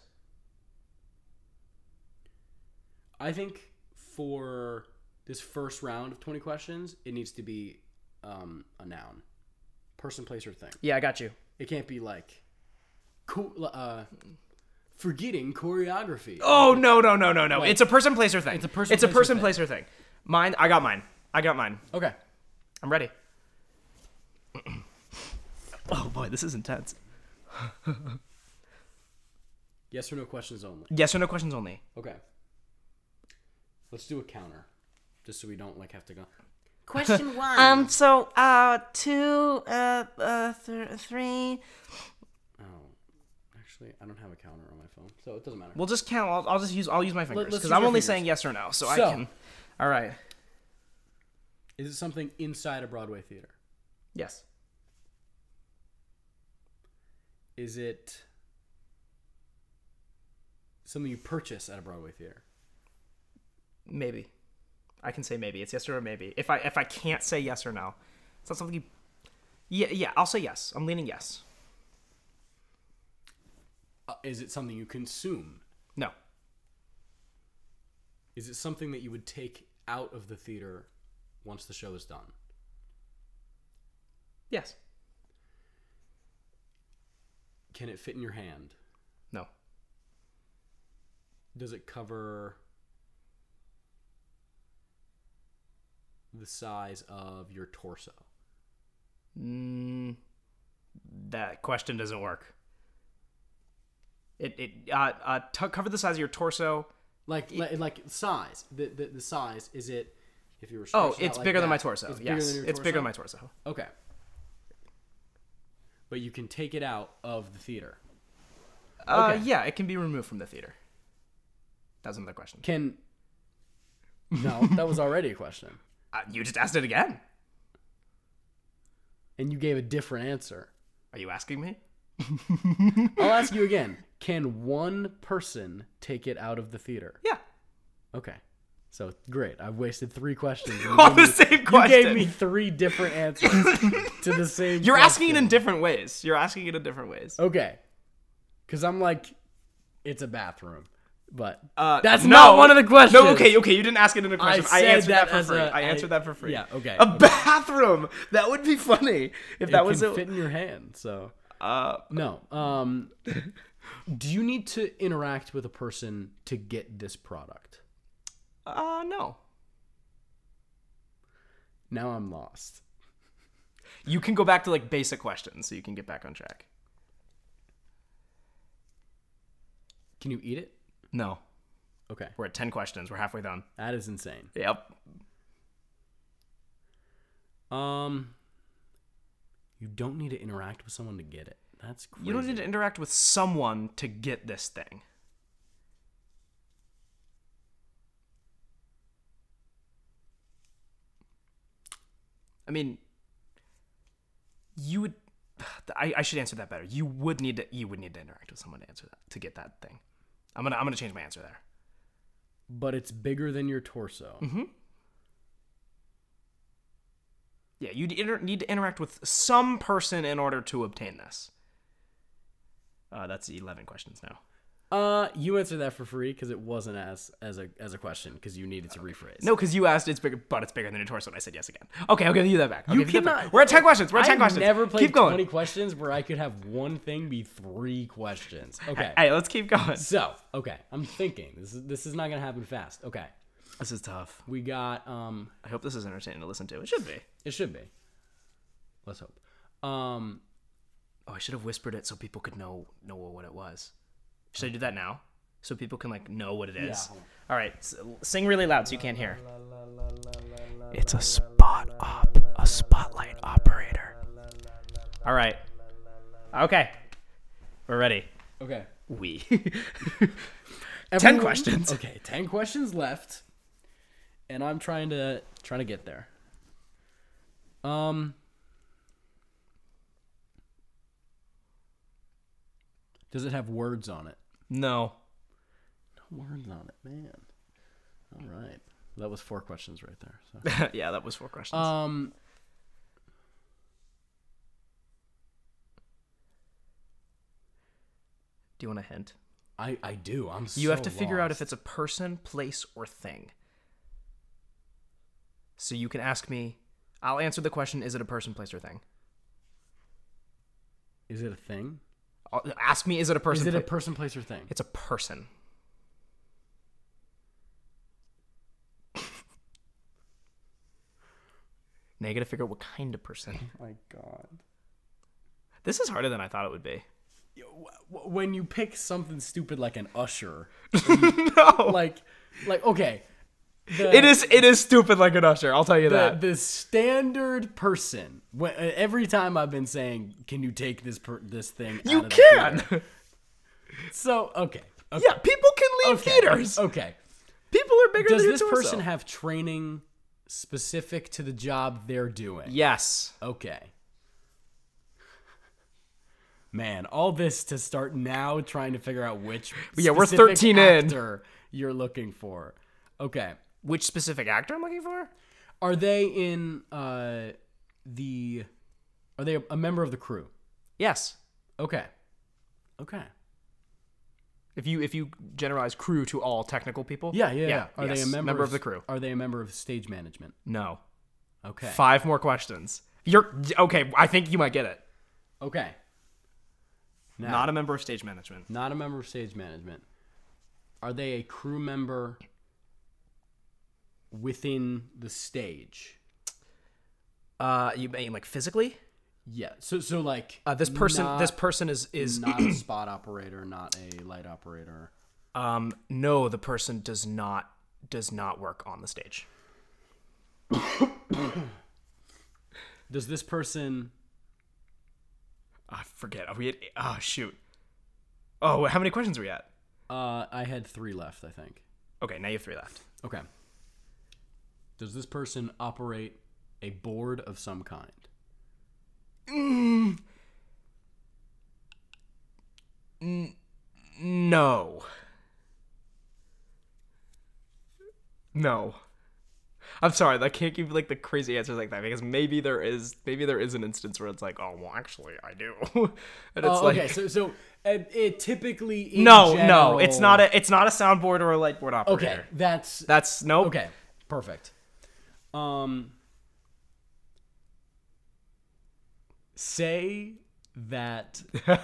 Speaker 2: I think for this first round of twenty questions, it needs to be um, a noun. Person, place, or thing.
Speaker 1: Yeah, I got you.
Speaker 2: It can't be like co- uh, forgetting choreography.
Speaker 1: Oh no no no no no!
Speaker 2: Wait.
Speaker 1: It's a person, place, or thing.
Speaker 2: It's a person,
Speaker 1: It's a
Speaker 2: place, or
Speaker 1: person,
Speaker 2: thing.
Speaker 1: place, or thing. Mine. I got mine. I got mine.
Speaker 2: Okay.
Speaker 1: I'm ready. Oh boy, this is intense.
Speaker 2: Yes or no questions only.
Speaker 1: Yes or no questions only.
Speaker 2: Okay. Let's do a counter, just so we don't like have to go. Question one.
Speaker 1: Um. So, uh, two, uh, uh, th- three.
Speaker 2: Oh, actually, I don't have a counter on my phone, so it doesn't matter.
Speaker 1: We'll just count. I'll, I'll just use. I'll use my fingers
Speaker 2: let's
Speaker 1: because
Speaker 2: use
Speaker 1: I'm
Speaker 2: your
Speaker 1: only
Speaker 2: fingers.
Speaker 1: saying yes or no, so, I
Speaker 2: So-
Speaker 1: can. All right.
Speaker 2: Is it something inside a Broadway theater?
Speaker 1: Yes.
Speaker 2: Is it something you purchase at a Broadway theater?
Speaker 1: Maybe. I can say maybe. It's yes or maybe. If I if I can't say yes or no, it's not something you. Yeah, yeah, I'll say yes. I'm leaning yes.
Speaker 2: Uh, is it something you consume?
Speaker 1: No.
Speaker 2: Is it something that you would take out of the theater once the show is done?
Speaker 1: Yes.
Speaker 2: Can it fit in your hand?
Speaker 1: No.
Speaker 2: Does it cover the size of your torso?
Speaker 1: Mm, that question doesn't work. It it uh, uh t- cover the size of your torso.
Speaker 2: Like like, like size. The, the the size, is it if you were
Speaker 1: Oh,
Speaker 2: stretched out
Speaker 1: it's
Speaker 2: like
Speaker 1: bigger than
Speaker 2: that,
Speaker 1: my torso.
Speaker 2: It's bigger
Speaker 1: yes,
Speaker 2: than your
Speaker 1: it's bigger
Speaker 2: torso?
Speaker 1: than my torso.
Speaker 2: Okay. But you can take it out of the theater.
Speaker 1: Uh,
Speaker 2: Okay.
Speaker 1: yeah, it can be removed from the theater. That was another question.
Speaker 2: Can No, that was already a question.
Speaker 1: Uh, you just asked it again.
Speaker 2: And you gave a different answer.
Speaker 1: Are you asking me?
Speaker 2: I'll ask you again. Can one person take it out of the theater?
Speaker 1: Yeah.
Speaker 2: Okay. So, great. I've wasted three questions. You
Speaker 1: On
Speaker 2: gave
Speaker 1: the
Speaker 2: me-
Speaker 1: same question.
Speaker 2: You gave me three different answers to the same
Speaker 1: You're asking it
Speaker 2: question.
Speaker 1: in different ways. You're asking it in different ways.
Speaker 2: Okay. Because I'm like, it's a bathroom. But
Speaker 1: Uh,
Speaker 2: that's
Speaker 1: no.
Speaker 2: not one of the questions.
Speaker 1: No, okay, okay. You didn't ask it in a question. I,
Speaker 2: said
Speaker 1: answered that,
Speaker 2: that
Speaker 1: for
Speaker 2: as
Speaker 1: free.
Speaker 2: a-
Speaker 1: I
Speaker 2: I-
Speaker 1: answered that for free.
Speaker 2: yeah, okay,
Speaker 1: A
Speaker 2: okay.
Speaker 1: bathroom. That would be funny if
Speaker 2: It
Speaker 1: that
Speaker 2: can
Speaker 1: was a.
Speaker 2: fit in your hand. So,
Speaker 1: Uh,
Speaker 2: no. Um, do you need to interact with a person to get this product?
Speaker 1: uh, no.
Speaker 2: Now I'm lost.
Speaker 1: You can go back to like basic questions so you can get back on track.
Speaker 2: Can you eat it?
Speaker 1: No.
Speaker 2: Okay.
Speaker 1: We're at ten questions. We're halfway done.
Speaker 2: That is insane.
Speaker 1: Yep.
Speaker 2: Um, you don't need to interact with someone to get it. That's crazy.
Speaker 1: You don't need to interact with someone to get this thing. I mean, you would. I, I should answer that better. You would need to. You would need to interact with someone to answer that to get that thing. I'm gonna. I'm gonna change my answer there.
Speaker 2: But it's bigger than your torso.
Speaker 1: Mm-hmm. Yeah, you need to interact with some person in order to obtain this. Uh, that's eleven questions now.
Speaker 2: Uh, you answered that for free because it wasn't as as a as a question because you needed to rephrase.
Speaker 1: No, because you asked it's bigger, but it's bigger than your torso, and I said yes again. Okay, I'll give you that back. I'll
Speaker 2: You
Speaker 1: give you that back.
Speaker 2: cannot-
Speaker 1: We're at ten questions. We're at ten
Speaker 2: I've
Speaker 1: questions.
Speaker 2: never played
Speaker 1: keep going.
Speaker 2: twenty questions where I could have one thing be three questions. Okay.
Speaker 1: Hey, let's keep going.
Speaker 2: So, okay, I'm thinking this is this is not gonna happen fast. Okay,
Speaker 1: This is tough.
Speaker 2: we got um,
Speaker 1: I hope this is entertaining to listen to. It should be.
Speaker 2: it should be. Let's hope. Um,
Speaker 1: Oh, I should have whispered it so people could know know what it was. Should I do that now? So people can like know what it is.
Speaker 2: Yeah.
Speaker 1: All right, s- sing really loud so you can't hear. It's a spot op, a spotlight operator. All right. Okay. We're ready.
Speaker 2: okay.
Speaker 1: We.
Speaker 2: Everyone-
Speaker 1: Ten questions.
Speaker 2: Okay, ten questions left, and I'm trying to trying to get there. Um, does it have words on it?
Speaker 1: No.
Speaker 2: No words on it, man. All right, that was four questions right there. So.
Speaker 1: Yeah, that was four questions.
Speaker 2: Um,
Speaker 1: Do you want a hint?
Speaker 2: I I do. I'm.
Speaker 1: You
Speaker 2: so
Speaker 1: have to figure out if
Speaker 2: lost.
Speaker 1: it's a person, place, or thing. So you can ask me. I'll answer the question: is it a person, place, or thing?
Speaker 2: Is it a thing?
Speaker 1: I'll- Ask me: is it a person?
Speaker 2: Is it a
Speaker 1: pla-
Speaker 2: person, place, or thing?
Speaker 1: It's a person. Now you gotta figure out what kind of person.
Speaker 2: Oh my God.
Speaker 1: This is harder than I thought it would be.
Speaker 2: When you pick something stupid like an usher,
Speaker 1: No,
Speaker 2: like, like okay, the,
Speaker 1: it is. It is stupid like an usher. I'll tell you
Speaker 2: the,
Speaker 1: that.
Speaker 2: the standard person. When, every time I've been saying, "Can you take this per, this thing?"
Speaker 1: You
Speaker 2: out of the
Speaker 1: can.
Speaker 2: theater?" So okay, okay.
Speaker 1: Yeah, people can leave
Speaker 2: okay.
Speaker 1: theaters.
Speaker 2: Okay.
Speaker 1: People are bigger
Speaker 2: Does
Speaker 1: than your
Speaker 2: this
Speaker 1: torso.
Speaker 2: person have training specific to the job they're doing?
Speaker 1: Yes.
Speaker 2: Okay. Man, all this to start now trying to figure out which
Speaker 1: Yeah, we're
Speaker 2: specific
Speaker 1: thirteen in.
Speaker 2: actor you're looking for. Okay.
Speaker 1: Which specific actor I'm looking for?
Speaker 2: Are they in uh the Are they a, a member of the crew?
Speaker 1: Yes.
Speaker 2: Okay. Okay.
Speaker 1: If you if you generalize crew to all technical people.
Speaker 2: Yeah, yeah, yeah.
Speaker 1: yeah.
Speaker 2: Are
Speaker 1: yes.
Speaker 2: they a member,
Speaker 1: member
Speaker 2: of,
Speaker 1: of the crew?
Speaker 2: Are they a member of stage management?
Speaker 1: No.
Speaker 2: Okay.
Speaker 1: Five more questions. You're okay. I think you might get it.
Speaker 2: Okay. Now,
Speaker 1: Not a member of stage management.
Speaker 2: not a member of stage management. Are they a crew member within the stage?
Speaker 1: Uh, you mean like physically?
Speaker 2: Yeah. So so like
Speaker 1: Uh, this person.
Speaker 2: not,
Speaker 1: this person is is
Speaker 2: not a spot operator, not a light operator.
Speaker 1: um. No, the person does not does not work on the stage.
Speaker 2: Does this person
Speaker 1: I forget. Are we at? Oh shoot. Oh, how many questions are we at?
Speaker 2: uh I had three left, I think.
Speaker 1: Okay, now you have three left.
Speaker 2: Okay. Does this person operate a board of some kind?
Speaker 1: Mm. N- no. No. I'm sorry, I can't give like the crazy answers like that because maybe there is maybe there is an instance where it's like, oh well, actually I do, and it's
Speaker 2: Oh,
Speaker 1: like,
Speaker 2: okay, so so uh, it typically in
Speaker 1: no,
Speaker 2: general,
Speaker 1: no, it's not a it's not a soundboard or a lightboard operator.
Speaker 2: Okay, that's
Speaker 1: That's nope.
Speaker 2: okay. Perfect. Um, say that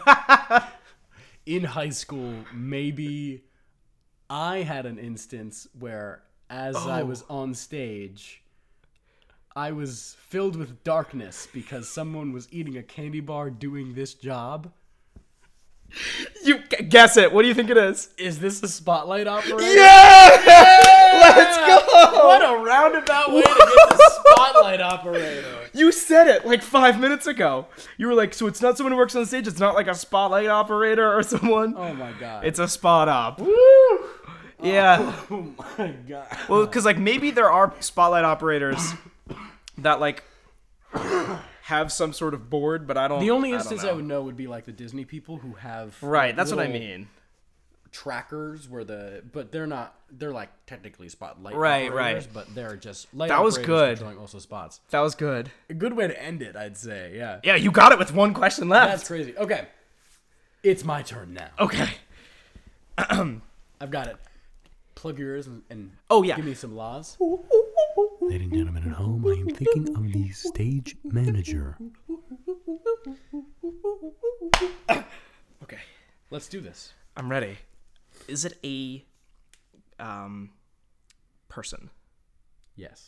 Speaker 2: in high school, maybe I had an instance where, as I
Speaker 1: Oh.
Speaker 2: was on stage, I was filled with darkness because someone was eating a candy bar doing this job.
Speaker 1: You g- guess it. What do you think it is?
Speaker 2: Is this a spotlight operator?
Speaker 1: Yeah! Let's go!
Speaker 2: What a roundabout way to get the spotlight operator.
Speaker 1: You said it like five minutes ago. You were like, so it's not someone who works on stage. It's not like a spotlight operator or someone.
Speaker 2: Oh my god.
Speaker 1: It's a spot op.
Speaker 2: Woo!
Speaker 1: Yeah.
Speaker 2: Oh my god.
Speaker 1: Well, because like maybe there are spotlight operators that like have some sort of board, but I don't.
Speaker 2: The only
Speaker 1: I don't
Speaker 2: instance I,
Speaker 1: know.
Speaker 2: would know would be like the Disney people who have
Speaker 1: Right.
Speaker 2: like,
Speaker 1: That's what I
Speaker 2: little
Speaker 1: mean.
Speaker 2: Trackers where the but they're not they're like technically spotlight
Speaker 1: Right,
Speaker 2: operators,
Speaker 1: right.
Speaker 2: but they're just light
Speaker 1: That was
Speaker 2: operators
Speaker 1: good.
Speaker 2: controlling also spots.
Speaker 1: That was good.
Speaker 2: A good way to end it, I'd say. Yeah.
Speaker 1: Yeah, you got it with one question left.
Speaker 2: That's crazy. Okay. It's my turn now.
Speaker 1: Okay.
Speaker 2: I've got it. Plug your ears and, and
Speaker 1: Oh yeah.
Speaker 2: give me some laws.
Speaker 3: Ladies and gentlemen at home, I am thinking of the stage manager.
Speaker 1: Okay.
Speaker 2: Let's do this.
Speaker 1: I'm ready. Is it a um person?
Speaker 2: Yes.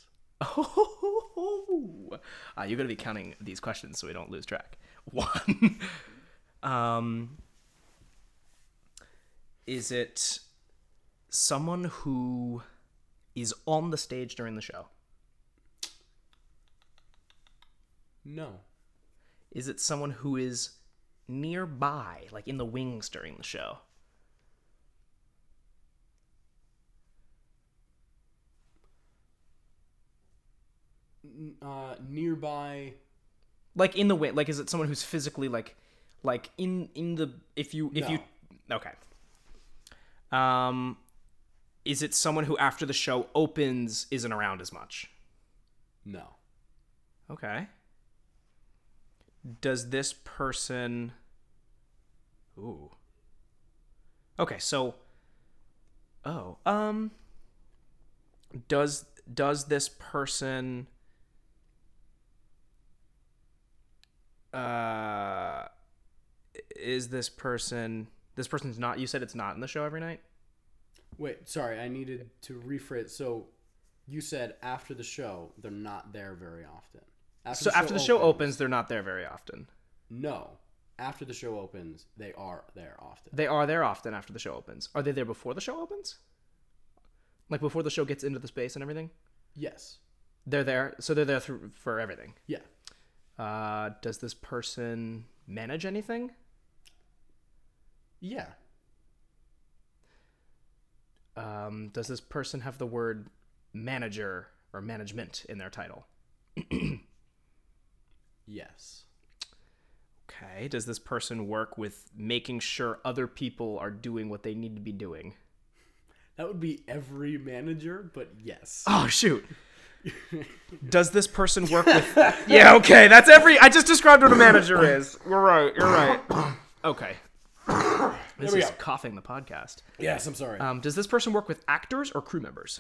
Speaker 1: Oh, uh, you're gonna be counting these questions so we don't lose track. One. um. Is it someone who is on the stage during the show?
Speaker 2: No.
Speaker 1: Is it someone who is nearby, like in the wings during the show?
Speaker 2: Uh, nearby.
Speaker 1: Like in the wing, like is it someone who's physically like, like in in the if you if
Speaker 2: No.
Speaker 1: you okay. Um, is it someone who after the show opens isn't around as much?
Speaker 2: No.
Speaker 1: Okay. Does this person? Ooh. Okay, so. Oh, um. Does does this person? Uh, is this person? This person's not. You said it's not in the show every night.
Speaker 2: Wait, sorry, I needed to rephrase. So, you said after the show, they're not there very often. After
Speaker 1: So after the show opens, they're not there very often.
Speaker 2: No. After the show opens, they are there often.
Speaker 1: They are there often after the show opens. Are they there before the show opens? Like before the show gets into the space and everything?
Speaker 2: Yes.
Speaker 1: They're there. So they're there through, for everything.
Speaker 2: Yeah.
Speaker 1: Uh, does this person manage anything?
Speaker 2: Yeah.
Speaker 1: Um, does this person have the word manager or management in their title?
Speaker 2: Yes.
Speaker 1: Okay. Does this person work with making sure other people are doing what they need to be doing?
Speaker 2: That would be every manager, but yes.
Speaker 1: Oh, shoot. Does this person work with... Yeah, okay, that's every... I just described what a manager is. You're right, you're right. Okay. This
Speaker 2: we
Speaker 1: is
Speaker 2: go.
Speaker 1: coughing the podcast.
Speaker 2: Yes, I'm sorry.
Speaker 1: Um, does this person work with actors or crew members?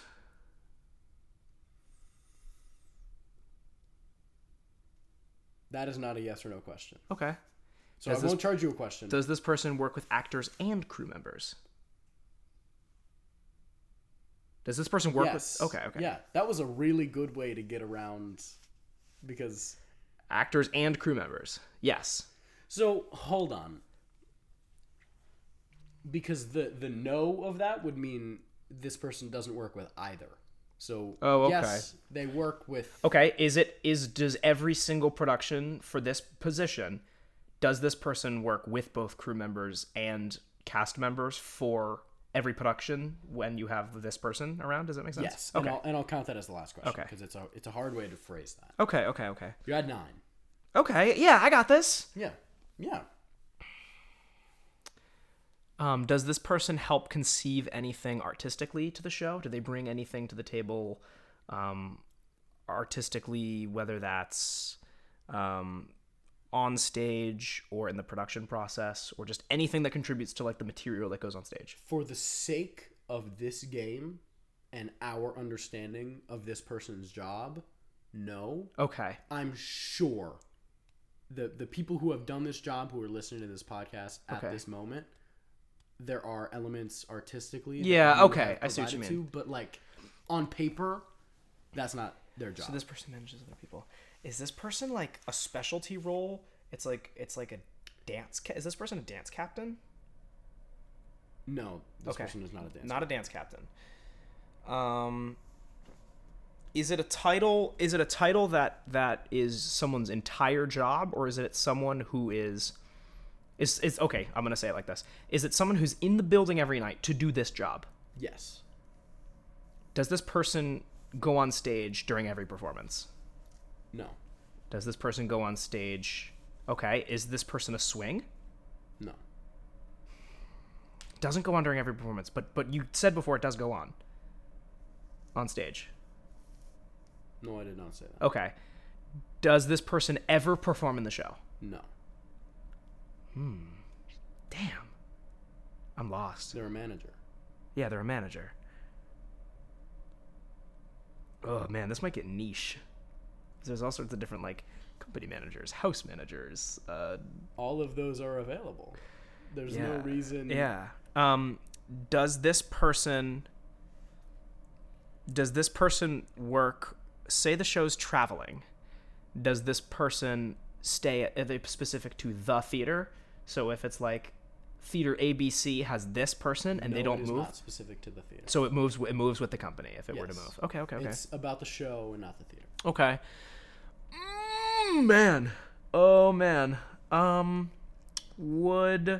Speaker 2: That is not a yes or no question.
Speaker 1: Okay.
Speaker 2: So
Speaker 1: Does
Speaker 2: I
Speaker 1: this-
Speaker 2: won't charge you a question.
Speaker 1: Does this person work with actors and crew members? Does this person work
Speaker 2: yes.
Speaker 1: with... Okay, okay.
Speaker 2: Yeah, that was a really good way to get around because...
Speaker 1: Actors and crew members. Yes.
Speaker 2: So, hold on. Because the, the no of that would mean this person doesn't work with either. So,
Speaker 1: Oh, okay.
Speaker 2: yes, they work with...
Speaker 1: Okay, is it is does every single production for this position, does this person work with both crew members and cast members for every production when you have this person around? Does that make sense?
Speaker 2: Yes, and,
Speaker 1: Okay.
Speaker 2: I'll, and I'll count that as the last question
Speaker 1: Okay.
Speaker 2: because it's a, it's a hard way to phrase that.
Speaker 1: Okay, okay, okay.
Speaker 2: You had nine.
Speaker 1: Okay, yeah, I got this.
Speaker 2: Yeah, yeah.
Speaker 1: Um, does this person help conceive anything artistically to the show? Do they bring anything to the table um, artistically, whether that's um, on stage or in the production process, or just anything that contributes to like the material that goes on stage?
Speaker 2: For the sake of this game and our understanding of this person's job, no.
Speaker 1: Okay.
Speaker 2: I'm sure the the people who have done this job who are listening to this podcast at
Speaker 1: Okay.
Speaker 2: this moment, there are elements artistically. that
Speaker 1: Yeah,
Speaker 2: you
Speaker 1: okay,
Speaker 2: have
Speaker 1: I see what you
Speaker 2: provided
Speaker 1: mean.
Speaker 2: To, but like on paper, that's not their job.
Speaker 1: So this person manages other people. Is this person like a specialty role? It's like it's like a dance. Ca- is this person a dance captain?
Speaker 2: no, this
Speaker 1: Okay.
Speaker 2: person is not a dancer.
Speaker 1: Not a dance captain. Um, is it a title? Is it a title that that is someone's entire job, or is it someone who is is is okay? I'm gonna say it like this: Is it someone who's in the building every night to do this job?
Speaker 2: Yes.
Speaker 1: Does this person go on stage during every performance?
Speaker 2: No.
Speaker 1: Does this person go on stage? Okay, is this person a swing?
Speaker 2: No.
Speaker 1: Doesn't go on during every performance, but but you said before it does go on on stage.
Speaker 2: No, I did not say that.
Speaker 1: Okay. Does this person ever perform in the show?
Speaker 2: No.
Speaker 1: Damn. I'm lost.
Speaker 2: They're a manager.
Speaker 1: Yeah, they're a manager. Oh man, this might get niche. There's all sorts of different like company managers, house managers. Uh,
Speaker 2: All of those are available. There's no
Speaker 1: yeah.
Speaker 2: reason.
Speaker 1: Yeah. Um, does this person? Does this person work? Say the show's traveling. Does this person stay at? Are they specific to the theater? So if it's like theater A B C has this person and
Speaker 2: No,
Speaker 1: they don't
Speaker 2: it is
Speaker 1: move,
Speaker 2: not specific to the theater.
Speaker 1: so it moves. It moves with the company if it were to
Speaker 2: Yes.
Speaker 1: move. Okay. Okay. Okay.
Speaker 2: It's about the show and not the theater.
Speaker 1: Okay. Mm, man. Oh man. Um would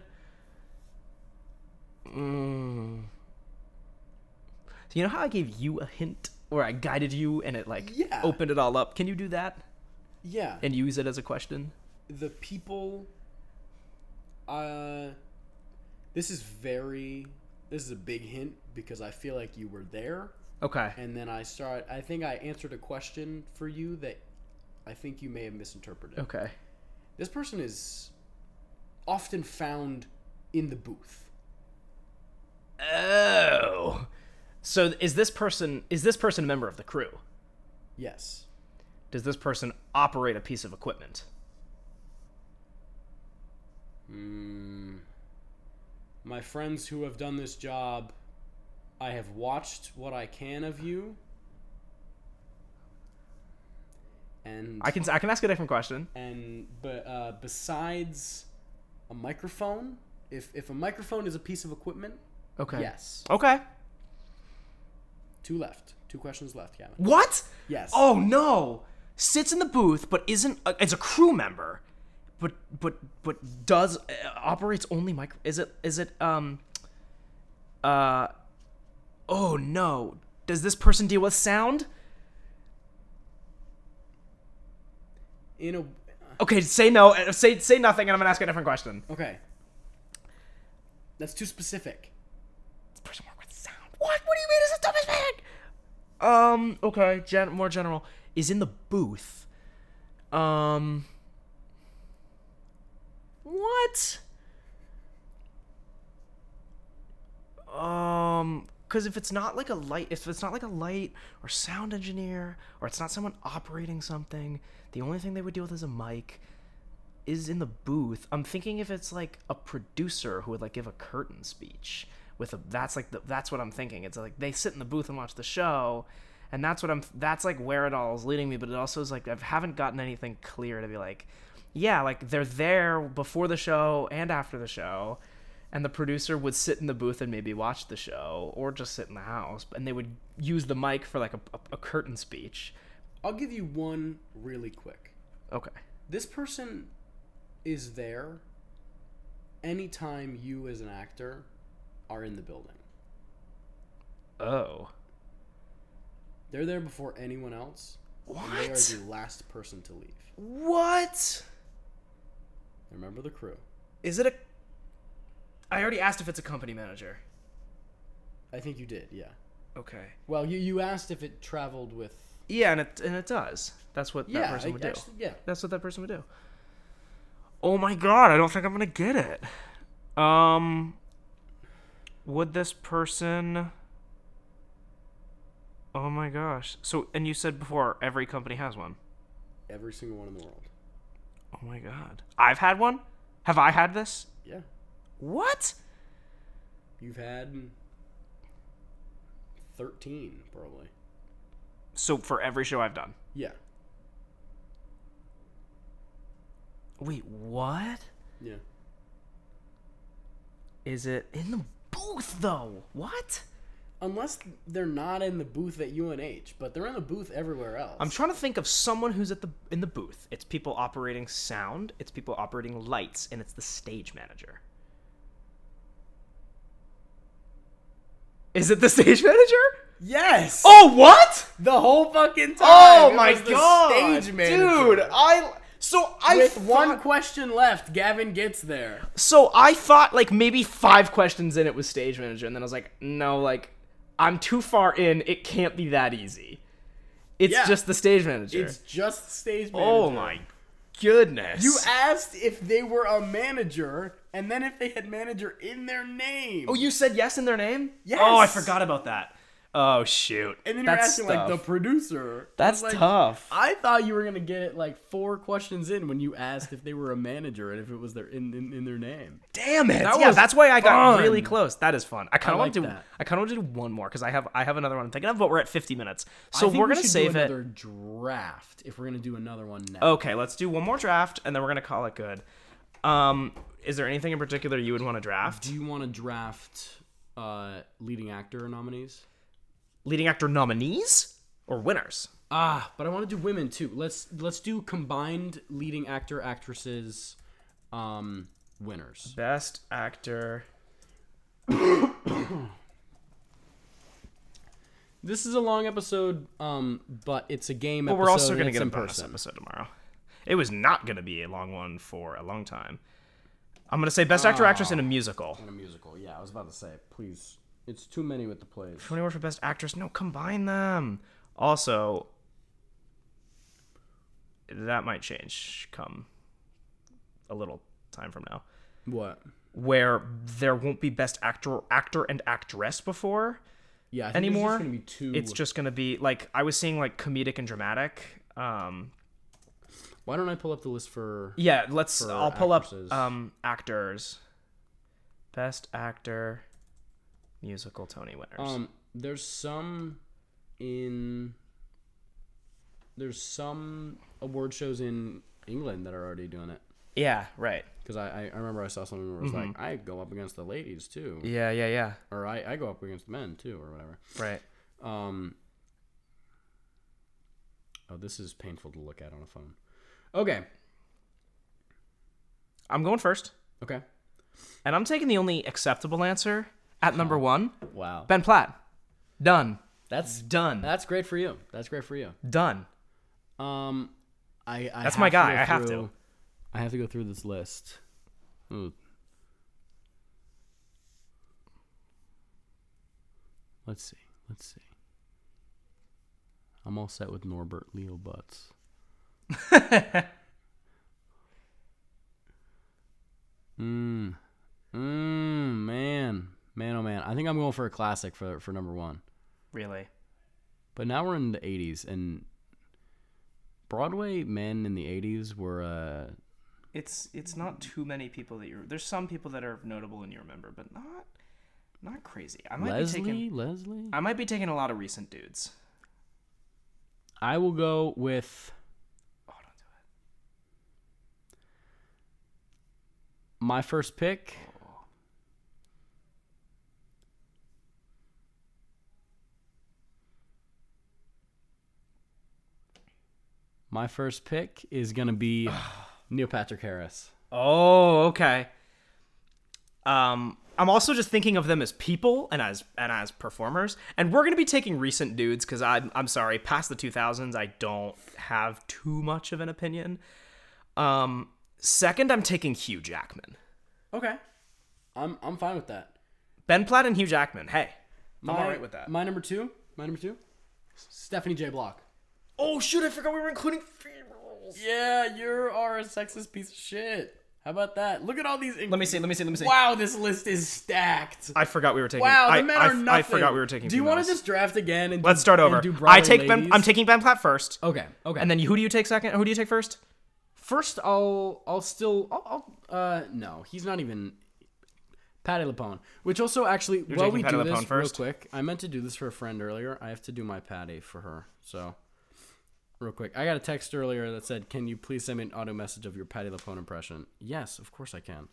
Speaker 1: mm. So you know how I gave you a hint or I guided you and it like
Speaker 2: Yeah.
Speaker 1: opened it all up? Can you do that
Speaker 2: Yeah.
Speaker 1: and use it as a question?
Speaker 2: The people uh this is very this is a big hint because I feel like you were there
Speaker 1: Okay.
Speaker 2: and then I start I think I answered a question for you that I think you may have misinterpreted.
Speaker 1: Okay.
Speaker 2: This person is often found in the booth.
Speaker 1: Oh. So is this person is this person a member of the crew?
Speaker 2: Yes.
Speaker 1: Does this person operate a piece of equipment?
Speaker 2: Mm, my friends who have done this job, I have watched what I can of you. And
Speaker 1: I can I can ask a different question.
Speaker 2: and but uh, besides a microphone, if if a microphone is a piece of equipment,
Speaker 1: Okay.
Speaker 2: yes.
Speaker 1: Okay.
Speaker 2: Two left. Two questions left, Gavin.
Speaker 1: What?
Speaker 2: Yes.
Speaker 1: Oh no! Sits in the booth, but isn't. A, it's a crew member, but but but does uh, operates only micro. Is it is it um. Uh. Oh no! Does this person deal with sound?
Speaker 2: In a
Speaker 1: Okay, say no. uh, Say say nothing, and I'm gonna ask a different question.
Speaker 2: okay. That's too specific.
Speaker 1: This person work with sound. What? What do you mean? Is it dumb as big? Um. Okay. Gen- more general is in the booth. Um. What? Um. Because if it's not like a light, if it's not like a light or sound engineer, or it's not someone operating something, the only thing they would deal with is a mic. Is in the booth. I'm thinking if it's like a producer who would like give a curtain speech with a. That's like the. That's what I'm thinking. It's like they sit in the booth and watch the show. And that's what I'm. That's like where it all is leading me. But it also is like I haven't gotten anything clear to be like, yeah, like they're there before the show and after the show, and the producer would sit in the booth and maybe watch the show or just sit in the house, and they would use the mic for like a, a, a curtain speech.
Speaker 2: I'll give you one really quick.
Speaker 1: Okay.
Speaker 2: This person is there anytime you as an actor are in the building.
Speaker 1: Oh.
Speaker 2: They're there before anyone else.
Speaker 1: What?
Speaker 2: And they are the last person to leave.
Speaker 1: What?
Speaker 2: Remember the crew.
Speaker 1: Is it a... I already asked if it's a company manager.
Speaker 2: I think you did, yeah.
Speaker 1: Okay.
Speaker 2: Well, you, you asked if it traveled with...
Speaker 1: Yeah, and it and it does. That's what
Speaker 2: Yeah,
Speaker 1: that person
Speaker 2: I-
Speaker 1: would do.
Speaker 2: actually, yeah.
Speaker 1: That's what that person would do. Oh my god, I don't think I'm gonna get it. Um, would this person... Oh my gosh. So, and you said before, every company has one.
Speaker 2: Every single one in the world.
Speaker 1: Oh my god. I've had one? Have I had this?
Speaker 2: Yeah.
Speaker 1: What?
Speaker 2: You've had thirteen, probably.
Speaker 1: So for every show I've done.
Speaker 2: Yeah.
Speaker 1: Wait, what?
Speaker 2: Yeah.
Speaker 1: Is it in the booth though? What?
Speaker 2: Unless they're not in the booth at U N H, but they're in the booth everywhere else.
Speaker 1: I'm trying to think of someone who's at the in the booth. It's people operating sound, it's people operating lights, and it's the stage manager. Is it the stage manager?
Speaker 2: Yes!
Speaker 1: Oh, what?
Speaker 2: The whole fucking time!
Speaker 1: Oh
Speaker 2: It
Speaker 1: my
Speaker 2: was the
Speaker 1: god.
Speaker 2: Stage manager.
Speaker 1: Dude, I so I
Speaker 2: With
Speaker 1: thought,
Speaker 2: one question left, Gavin gets there.
Speaker 1: So I thought like maybe five questions in it was stage manager, and then I was like, no, like I'm too far in. It can't be that easy. It's
Speaker 2: Yeah.
Speaker 1: just the stage manager.
Speaker 2: It's just stage manager.
Speaker 1: Oh my goodness.
Speaker 2: You asked if they were a manager, and then if they had manager in their name.
Speaker 1: Oh, you said yes in their name?
Speaker 2: Yes.
Speaker 1: Oh, I forgot about that. Oh shoot.
Speaker 2: And then you're
Speaker 1: That's
Speaker 2: asking like the
Speaker 1: tough.
Speaker 2: producer.
Speaker 1: That's
Speaker 2: I was like,
Speaker 1: tough.
Speaker 2: I thought you were gonna get it like four questions in when you asked if they were a manager and if it was their in in, in their name.
Speaker 1: Damn it!
Speaker 2: That
Speaker 1: yeah,
Speaker 2: was
Speaker 1: that's why I got
Speaker 2: fun.
Speaker 1: really close. That is fun. I kind of
Speaker 2: I
Speaker 1: want to
Speaker 2: like
Speaker 1: do.
Speaker 2: that.
Speaker 1: I kind of want to do one more because I have. I have another one I'm thinking of, but we're at fifty minutes, so
Speaker 2: I think
Speaker 1: we're
Speaker 2: we
Speaker 1: gonna
Speaker 2: should
Speaker 1: save
Speaker 2: do
Speaker 1: it.
Speaker 2: another draft if we're gonna do another one now.
Speaker 1: Okay, let's do one more draft, and then we're gonna call it good. Um, is there anything in particular you would want to draft?
Speaker 2: Do you want to draft uh, leading actor nominees?
Speaker 1: Leading actor nominees or winners?
Speaker 2: Ah, but I want to do women too. Let's let's do combined leading actor actresses um winners.
Speaker 1: Best actor.
Speaker 2: This is a long episode, um, but it's a game
Speaker 1: But
Speaker 2: episode.
Speaker 1: we're also
Speaker 2: and
Speaker 1: gonna
Speaker 2: it's
Speaker 1: get a
Speaker 2: in
Speaker 1: bonus
Speaker 2: person.
Speaker 1: episode tomorrow. It was not gonna be a long one for a long time. I'm gonna say best actor actress in a musical.
Speaker 2: In a musical, yeah. I was about to say, please. It's too many with the plays.
Speaker 1: twenty more for best actress. No, combine them. Also, that might change come a little time from now,
Speaker 2: What?
Speaker 1: where there won't be best actor, actor and actress before
Speaker 2: Yeah, I think
Speaker 1: anymore.
Speaker 2: It's just gonna be two.
Speaker 1: It's just gonna be like I was seeing like comedic and dramatic. Um,
Speaker 2: Why don't I pull up the list for?
Speaker 1: yeah, let's.
Speaker 2: For
Speaker 1: I'll pull
Speaker 2: actresses.
Speaker 1: up um actors. Best actor, musical Tony winners.
Speaker 2: Um, there's some in. There's some award shows in England that are already doing it.
Speaker 1: yeah, right.
Speaker 2: Because I, I I remember I saw something where it was like, I go up against the ladies too,
Speaker 1: Yeah, yeah, yeah.
Speaker 2: or I, I go up against men too, or whatever.
Speaker 1: Right.
Speaker 2: Um. Oh, this is painful to look at on a phone. Okay.
Speaker 1: I'm going first.
Speaker 2: Okay.
Speaker 1: And I'm taking the only acceptable answer at number one.
Speaker 2: Wow.
Speaker 1: Ben Platt. Done.
Speaker 2: That's
Speaker 1: Done.
Speaker 2: that's great for you. That's great for you.
Speaker 1: Done.
Speaker 2: Um, I, I
Speaker 1: That's
Speaker 2: have
Speaker 1: my
Speaker 2: to
Speaker 1: guy.
Speaker 2: go
Speaker 1: I have to.
Speaker 2: through- I have to go through this list. Ooh. Let's see. Let's see. I'm all set with Norbert Leo Butts. Mmm. Mmm, man. Man, oh man. I think I'm going for a classic for, for number one.
Speaker 1: Really?
Speaker 2: But now we're in the eighties, and Broadway men in the eighties were... Uh,
Speaker 1: It's it's not too many people that you... There's some people that are notable and you remember, but not not crazy. I might
Speaker 2: Leslie?
Speaker 1: be taking...
Speaker 2: Leslie?
Speaker 1: I might be taking a lot of recent dudes.
Speaker 2: I will go with...
Speaker 1: Oh, don't do it.
Speaker 2: My first pick... My first pick is going to be Neil Patrick Harris.
Speaker 1: Oh, okay. Um, I'm also just thinking of them as people and as and as performers, and we're gonna be taking recent dudes because I'm I'm sorry, past the two thousands, I don't have too much of an opinion. Um, second, I'm taking Hugh Jackman.
Speaker 2: Okay, I'm I'm fine with that.
Speaker 1: Ben Platt and Hugh Jackman. Hey, I'm
Speaker 2: My,
Speaker 1: all right with that.
Speaker 2: My number two. My number two. Stephanie J. Block.
Speaker 1: Oh shoot! I forgot we were including females.
Speaker 2: Yeah, you are a sexist piece of shit. How about that? Look at all these.
Speaker 1: Let me see. Let me see. Let me see.
Speaker 2: Wow, this list is stacked.
Speaker 1: I forgot we were taking.
Speaker 2: Wow,
Speaker 1: I,
Speaker 2: the men
Speaker 1: I,
Speaker 2: are nothing.
Speaker 1: I forgot we were taking.
Speaker 2: Do you want to
Speaker 1: females.
Speaker 2: just draft again and
Speaker 1: Let's
Speaker 2: do,
Speaker 1: start over?
Speaker 2: and do
Speaker 1: I
Speaker 2: Broadway
Speaker 1: take Ben.
Speaker 2: ladies?
Speaker 1: I'm taking Ben Platt first.
Speaker 2: Okay. Okay.
Speaker 1: And then you, who do you take second? Who do you take first?
Speaker 2: First, I'll I'll still I'll, I'll uh no, he's not even Patti LuPone. Which also actually
Speaker 1: You're
Speaker 2: while
Speaker 1: taking
Speaker 2: we
Speaker 1: Patti
Speaker 2: do
Speaker 1: LuPone
Speaker 2: this
Speaker 1: first?
Speaker 2: real quick, I meant to do this for a friend earlier. I have to do my Patty for her. So real quick, I got a text earlier that said, "Can you please send me an auto message of your Patti LuPone impression?" Yes, of course I can.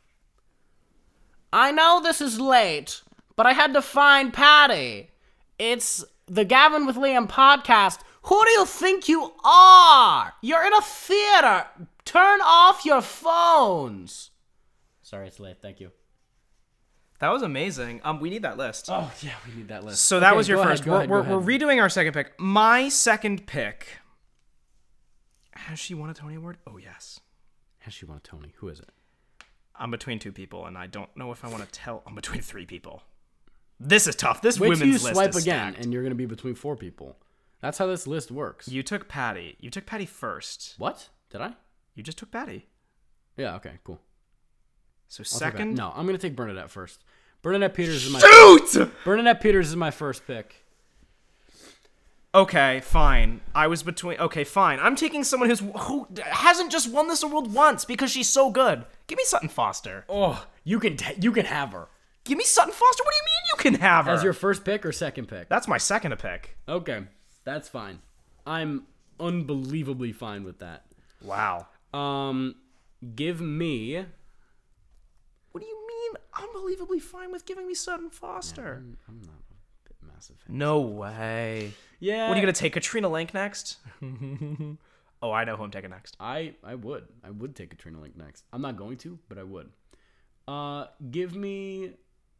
Speaker 2: I know this is late, but I had to find Patty. It's the Gavin with Liam podcast. Who do you think you are? You're in a theater. Turn off your phones. Sorry, it's late. Thank you.
Speaker 1: That was amazing. Um, we need that list.
Speaker 2: Oh, yeah, we need that list.
Speaker 1: So that
Speaker 2: Okay,
Speaker 1: was your
Speaker 2: go
Speaker 1: first.
Speaker 2: ahead, go
Speaker 1: we're
Speaker 2: ahead, go
Speaker 1: we're,
Speaker 2: ahead.
Speaker 1: we're redoing our second pick. My second pick. Has she won a Tony Award? Oh yes.
Speaker 2: Has she won a Tony? Who is it?
Speaker 1: I'm between two people, and I don't know if I want to tell. I'm between three people. This is tough. This
Speaker 2: Wait
Speaker 1: women's
Speaker 2: till you
Speaker 1: list
Speaker 2: swipe
Speaker 1: is
Speaker 2: again,
Speaker 1: stacked.
Speaker 2: and you're going to be between four people. That's how this list works.
Speaker 1: You took Patty. You took Patty first.
Speaker 2: What? Did I?
Speaker 1: You just took Patty.
Speaker 2: Yeah, okay, cool.
Speaker 1: So
Speaker 2: I'll take that.
Speaker 1: second.
Speaker 2: No, I'm going to take Bernadette first. Bernadette Peters is my
Speaker 1: Shoot!
Speaker 2: Bernadette Peters is my first pick.
Speaker 1: Okay, fine. I was between. Okay, fine. I'm taking someone who's who hasn't just won this award once because she's so good. Give me Sutton Foster.
Speaker 2: Oh, you can t- you can have her.
Speaker 1: Give me Sutton Foster. What do you mean you can have her?
Speaker 2: As your first pick or second pick?
Speaker 1: That's my second to pick.
Speaker 2: Okay, that's fine. I'm unbelievably fine with that.
Speaker 1: Wow.
Speaker 2: Um, give me.
Speaker 1: What do you mean? Unbelievably fine with giving me Sutton Foster.
Speaker 2: I'm, I'm not a bit massive fan.
Speaker 1: No way.
Speaker 2: Yeah.
Speaker 1: What are you gonna take? Katrina Link next? Oh, I know who I'm taking next.
Speaker 2: I I would I would take Katrina Link next. I'm not going to, but I would. Uh, give me.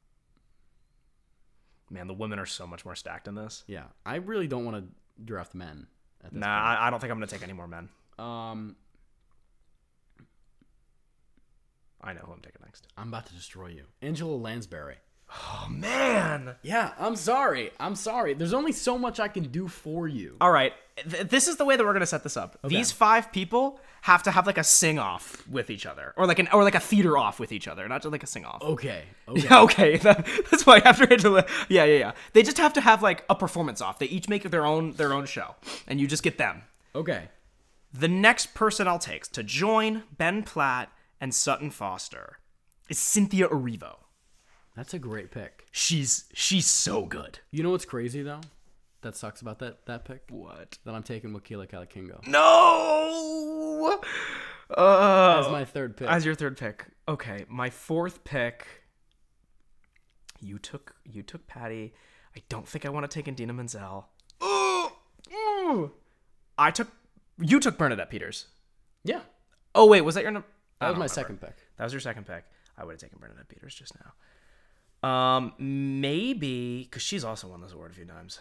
Speaker 1: Man, the women are so much more stacked in this.
Speaker 2: Yeah, I really don't want to draft men at this
Speaker 1: Nah, I, I don't think I'm gonna take any more men.
Speaker 2: point. Um,
Speaker 1: I know who I'm taking next.
Speaker 2: I'm about to destroy you, Angela Lansbury.
Speaker 1: Oh man.
Speaker 2: Yeah, I'm sorry. I'm sorry. There's only so much I can do for you.
Speaker 1: All right, Th- this is the way that we're gonna set this up. These five people have to have like a sing off with each other, or like an or like a theater off with each other, not just like a sing off.
Speaker 2: Okay. Okay.
Speaker 1: Yeah, okay. That, that's why after Angela, yeah, yeah, yeah. They just have to have like a performance off. They each make their own their own show, and you just get them.
Speaker 2: Okay.
Speaker 1: The next person I'll take to join Ben Platt and Sutton Foster is Cynthia Erivo.
Speaker 2: That's a great pick.
Speaker 1: She's she's so good.
Speaker 2: You know what's crazy though? That sucks about that that pick.
Speaker 1: What?
Speaker 2: That I'm taking Wakila Kalakingo
Speaker 1: No. Uh,
Speaker 2: as my third pick.
Speaker 1: As your third pick. Okay, my fourth pick. You took you took Patty. I don't think I want to take Indina Menzel. Ooh, ooh. I took you took Bernadette Peters.
Speaker 2: Yeah.
Speaker 1: Oh wait, was that your number?
Speaker 2: That was my second pick.
Speaker 1: That was your second pick. I would have taken Bernadette Peters just now. Um, maybe because she's also won this award a few times.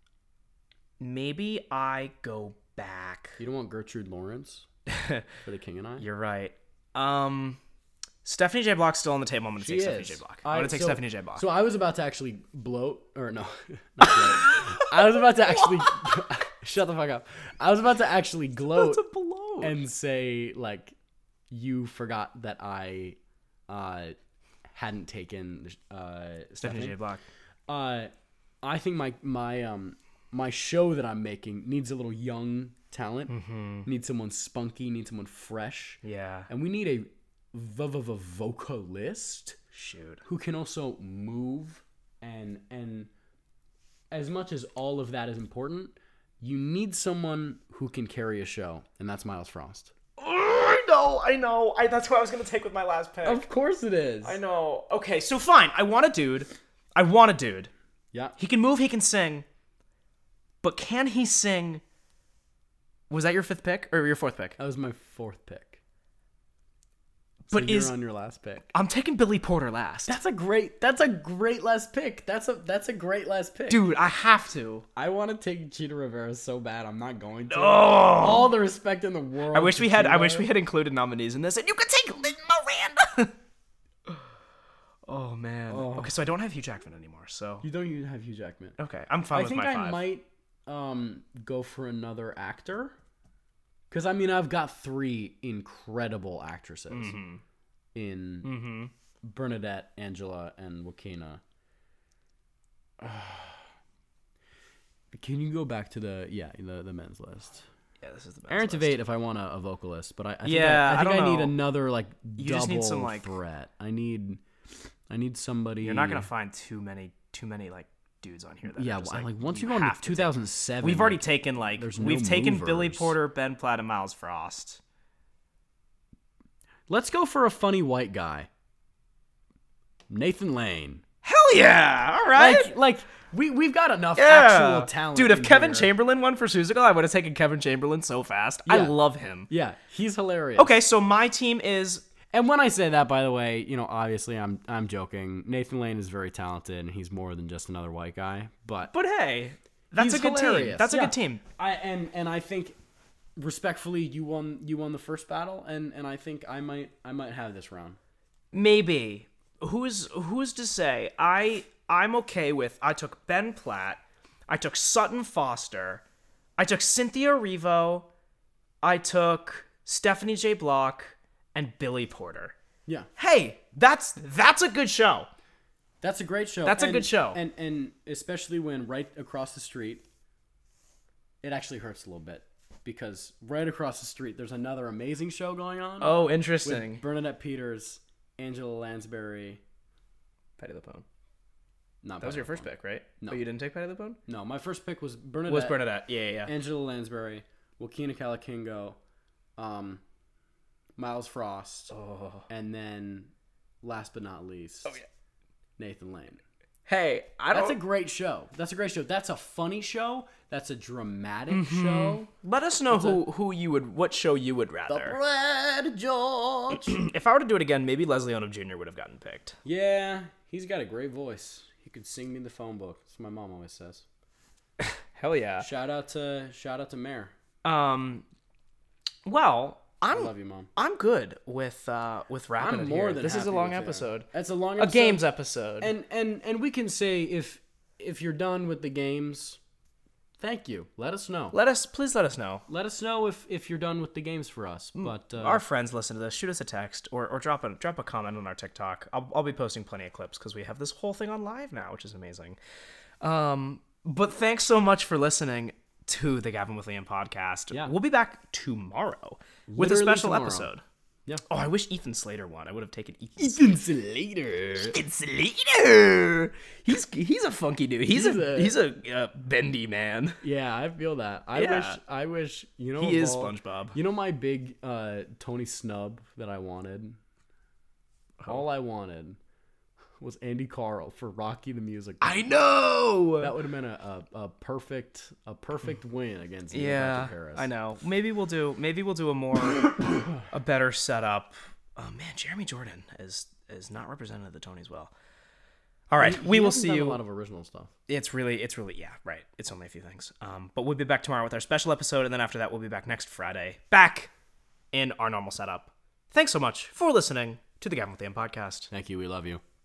Speaker 1: Maybe I go back.
Speaker 2: You don't want Gertrude Lawrence for The King and I?
Speaker 1: You're right. Um, Stephanie J. Block's still on the table. I'm going to
Speaker 2: She
Speaker 1: take
Speaker 2: is.
Speaker 1: Stephanie J. Block. I'm
Speaker 2: I-
Speaker 1: going to take
Speaker 2: so-
Speaker 1: Stephanie J. Block.
Speaker 2: So I was about to actually bloat, or no, not bloat. I was about to actually. Shut the fuck up. I was about to actually gloat
Speaker 1: That's a blow.
Speaker 2: and say like you forgot that I uh hadn't taken uh
Speaker 1: Stephanie
Speaker 2: Stephanie.
Speaker 1: J. Block.
Speaker 2: Uh I think my my um my show that I'm making needs a little young talent.
Speaker 1: Mm-hmm.
Speaker 2: Needs someone spunky, needs someone fresh.
Speaker 1: Yeah.
Speaker 2: And we need a v- v- v- vocalist
Speaker 1: Shoot.
Speaker 2: who can also move and and as much as all of that is important, you need someone who can carry a show, and that's Miles Frost.
Speaker 1: I know, I know. I, that's what I was going to take with my last pick.
Speaker 2: Of course it is.
Speaker 1: I know. Okay, so fine. I want a dude. I want a dude.
Speaker 2: Yeah.
Speaker 1: He can move, he can sing. But can he sing? Was that your fifth pick or your fourth pick?
Speaker 2: That was my fourth pick. So
Speaker 1: But
Speaker 2: you're
Speaker 1: is
Speaker 2: on your last pick.
Speaker 1: I'm taking Billy Porter last.
Speaker 2: That's a great that's a great last pick. That's a that's a great last pick.
Speaker 1: Dude, I have to.
Speaker 2: I want to take Cheetah Rivera so bad. I'm not going to.
Speaker 1: Oh.
Speaker 2: All the respect in the world.
Speaker 1: I wish
Speaker 2: to
Speaker 1: we had I
Speaker 2: Cheetah.
Speaker 1: wish we had included nominees in this and you could take Lin Miranda. Oh man.
Speaker 2: Oh.
Speaker 1: Okay, so I don't have Hugh Jackman anymore. So
Speaker 2: You don't even have Hugh Jackman.
Speaker 1: okay, I'm fine
Speaker 2: I
Speaker 1: with
Speaker 2: think
Speaker 1: my
Speaker 2: I
Speaker 1: five.
Speaker 2: might um go for another actor. Cuz I mean I've got three incredible actresses
Speaker 1: Mm-hmm.
Speaker 2: in
Speaker 1: Mm-hmm.
Speaker 2: Bernadette, Angela, and Joaquina. Can you go back to the yeah the the men's list?
Speaker 1: Yeah, this is the best.
Speaker 2: Aaron
Speaker 1: list.
Speaker 2: Tveit if I want a, a vocalist, but I, I think
Speaker 1: Yeah,
Speaker 2: I, I
Speaker 1: I
Speaker 2: think I,
Speaker 1: don't
Speaker 2: need
Speaker 1: know.
Speaker 2: another like
Speaker 1: You
Speaker 2: double
Speaker 1: just need some, like-
Speaker 2: threat. I need I need somebody.
Speaker 1: You're not gonna find too many too many like dudes on here. That
Speaker 2: yeah
Speaker 1: are just,
Speaker 2: well,
Speaker 1: like,
Speaker 2: like once you
Speaker 1: you
Speaker 2: go into
Speaker 1: have to take.
Speaker 2: two thousand seven.
Speaker 1: We've already
Speaker 2: like,
Speaker 1: taken like
Speaker 2: there's
Speaker 1: we've
Speaker 2: no
Speaker 1: taken Billy
Speaker 2: movers.
Speaker 1: Porter, Ben Platt, and Miles Frost.
Speaker 2: Let's go for a funny white guy. Nathan Lane.
Speaker 1: Hell yeah! All right.
Speaker 2: Like like we we've got enough
Speaker 1: yeah.
Speaker 2: actual talent.
Speaker 1: Dude, if
Speaker 2: in
Speaker 1: Kevin
Speaker 2: here.
Speaker 1: Chamberlain won for Seussical, I would have taken Kevin Chamberlain so fast. I
Speaker 2: Yeah.
Speaker 1: love him.
Speaker 2: Yeah, he's hilarious.
Speaker 1: Okay, so my team is
Speaker 2: And when I say that, by the way, you know, obviously I'm I'm joking. Nathan Lane is very talented, and he's more than just another white guy. But
Speaker 1: but hey, that's
Speaker 2: he's
Speaker 1: a good team.
Speaker 2: hilarious.
Speaker 1: That's a
Speaker 2: Yeah.
Speaker 1: good team.
Speaker 2: I and and I think respectfully, you won you won the first battle, and and I think I might I might have this round.
Speaker 1: Maybe. Who's who's to say? I I'm okay with I took Ben Platt, I took Sutton Foster, I took Cynthia Erivo, I took Stephanie J. Block, and Billy Porter.
Speaker 2: Yeah,
Speaker 1: Hey, that's that's a good show.
Speaker 2: that's a great show.
Speaker 1: That's a
Speaker 2: And-
Speaker 1: good show.
Speaker 2: and and especially when right across the street, it actually hurts a little bit because right across the street there's another amazing show going on.
Speaker 1: Oh,
Speaker 2: with
Speaker 1: interesting.
Speaker 2: Bernadette Peters, Angela Lansbury.
Speaker 1: Patty LuPone.
Speaker 2: Not
Speaker 1: That was
Speaker 2: Patty
Speaker 1: your first
Speaker 2: LuPone.
Speaker 1: pick, right?
Speaker 2: No.
Speaker 1: Oh, you didn't take Patty LuPone?
Speaker 2: No, my first pick was Bernadette.
Speaker 1: Was Bernadette? Yeah, yeah, yeah.
Speaker 2: Angela Lansbury, Joaquina Calakingo, um, Miles Frost,
Speaker 1: Oh.
Speaker 2: and then last but not least,
Speaker 1: Oh, yeah.
Speaker 2: Nathan Lane.
Speaker 1: Hey, I don't.
Speaker 2: That's a great show. That's a great show. That's a funny show. That's a dramatic
Speaker 1: Mm-hmm.
Speaker 2: show.
Speaker 1: Let us know who who you would what show you would
Speaker 2: The
Speaker 1: rather.
Speaker 2: Bread George.
Speaker 1: If I were to do it again, maybe Leslie Odom Junior would have gotten picked.
Speaker 2: Yeah, he's got a great voice. He could sing me the phone book. That's what my mom always says.
Speaker 1: Hell yeah.
Speaker 2: Shout out to shout out to Mare.
Speaker 1: Um. Well,
Speaker 2: I
Speaker 1: I'm
Speaker 2: love you, mom.
Speaker 1: I'm good with uh with wrapping
Speaker 2: I'm
Speaker 1: it
Speaker 2: more
Speaker 1: here.
Speaker 2: than
Speaker 1: This is a
Speaker 2: happy
Speaker 1: long
Speaker 2: with you.
Speaker 1: episode.
Speaker 2: That's a long
Speaker 1: A
Speaker 2: episode.
Speaker 1: games episode.
Speaker 2: And and and we can say if if you're done with the games, thank you. Let us know.
Speaker 1: let us please let us know.
Speaker 2: Let us know if if you're done with the games for us. But uh,
Speaker 1: Our friends listen to this. Shoot us a text or, or drop a drop a comment on our TikTok. I'll I'll be posting plenty of clips because we have this whole thing on live now, which is amazing. Um, but thanks so much for listening to the Gavin with Liam podcast.
Speaker 2: Yeah.
Speaker 1: We'll be back tomorrow with a
Speaker 2: Literally
Speaker 1: special
Speaker 2: tomorrow.
Speaker 1: episode.
Speaker 2: Yeah.
Speaker 1: Oh, I wish Ethan Slater won. I would have taken Ethan.
Speaker 2: Ethan Slater.
Speaker 1: Ethan Slater. He's he's a funky dude. He's,
Speaker 2: He's
Speaker 1: a,
Speaker 2: a-
Speaker 1: he's a uh, bendy man.
Speaker 2: Yeah, I feel that. I
Speaker 1: Yeah.
Speaker 2: wish. I wish. You know.
Speaker 1: He
Speaker 2: of
Speaker 1: is
Speaker 2: all-
Speaker 1: SpongeBob.
Speaker 2: You know my big uh, Tony snub that I wanted. All I wanted was Andy Carl for Rocky the Musical.
Speaker 1: I know.
Speaker 2: That would have been a, a, a perfect a perfect win against Neil
Speaker 1: Yeah,
Speaker 2: Patrick Harris.
Speaker 1: I know. Maybe we'll do. Maybe we'll do a more, a better setup. Oh man, Jeremy Jordan is is not represented at the Tonys well. All right,
Speaker 2: He
Speaker 1: we will
Speaker 2: hasn't
Speaker 1: see
Speaker 2: done
Speaker 1: you.
Speaker 2: A lot of original stuff.
Speaker 1: It's really, it's really, yeah, right. It's only a few things. Um, but we'll be back tomorrow with our special episode, and then after that, we'll be back next Friday, back in our normal setup. Thanks so much for listening to the Gavin with Liam podcast.
Speaker 2: Thank you. We love you.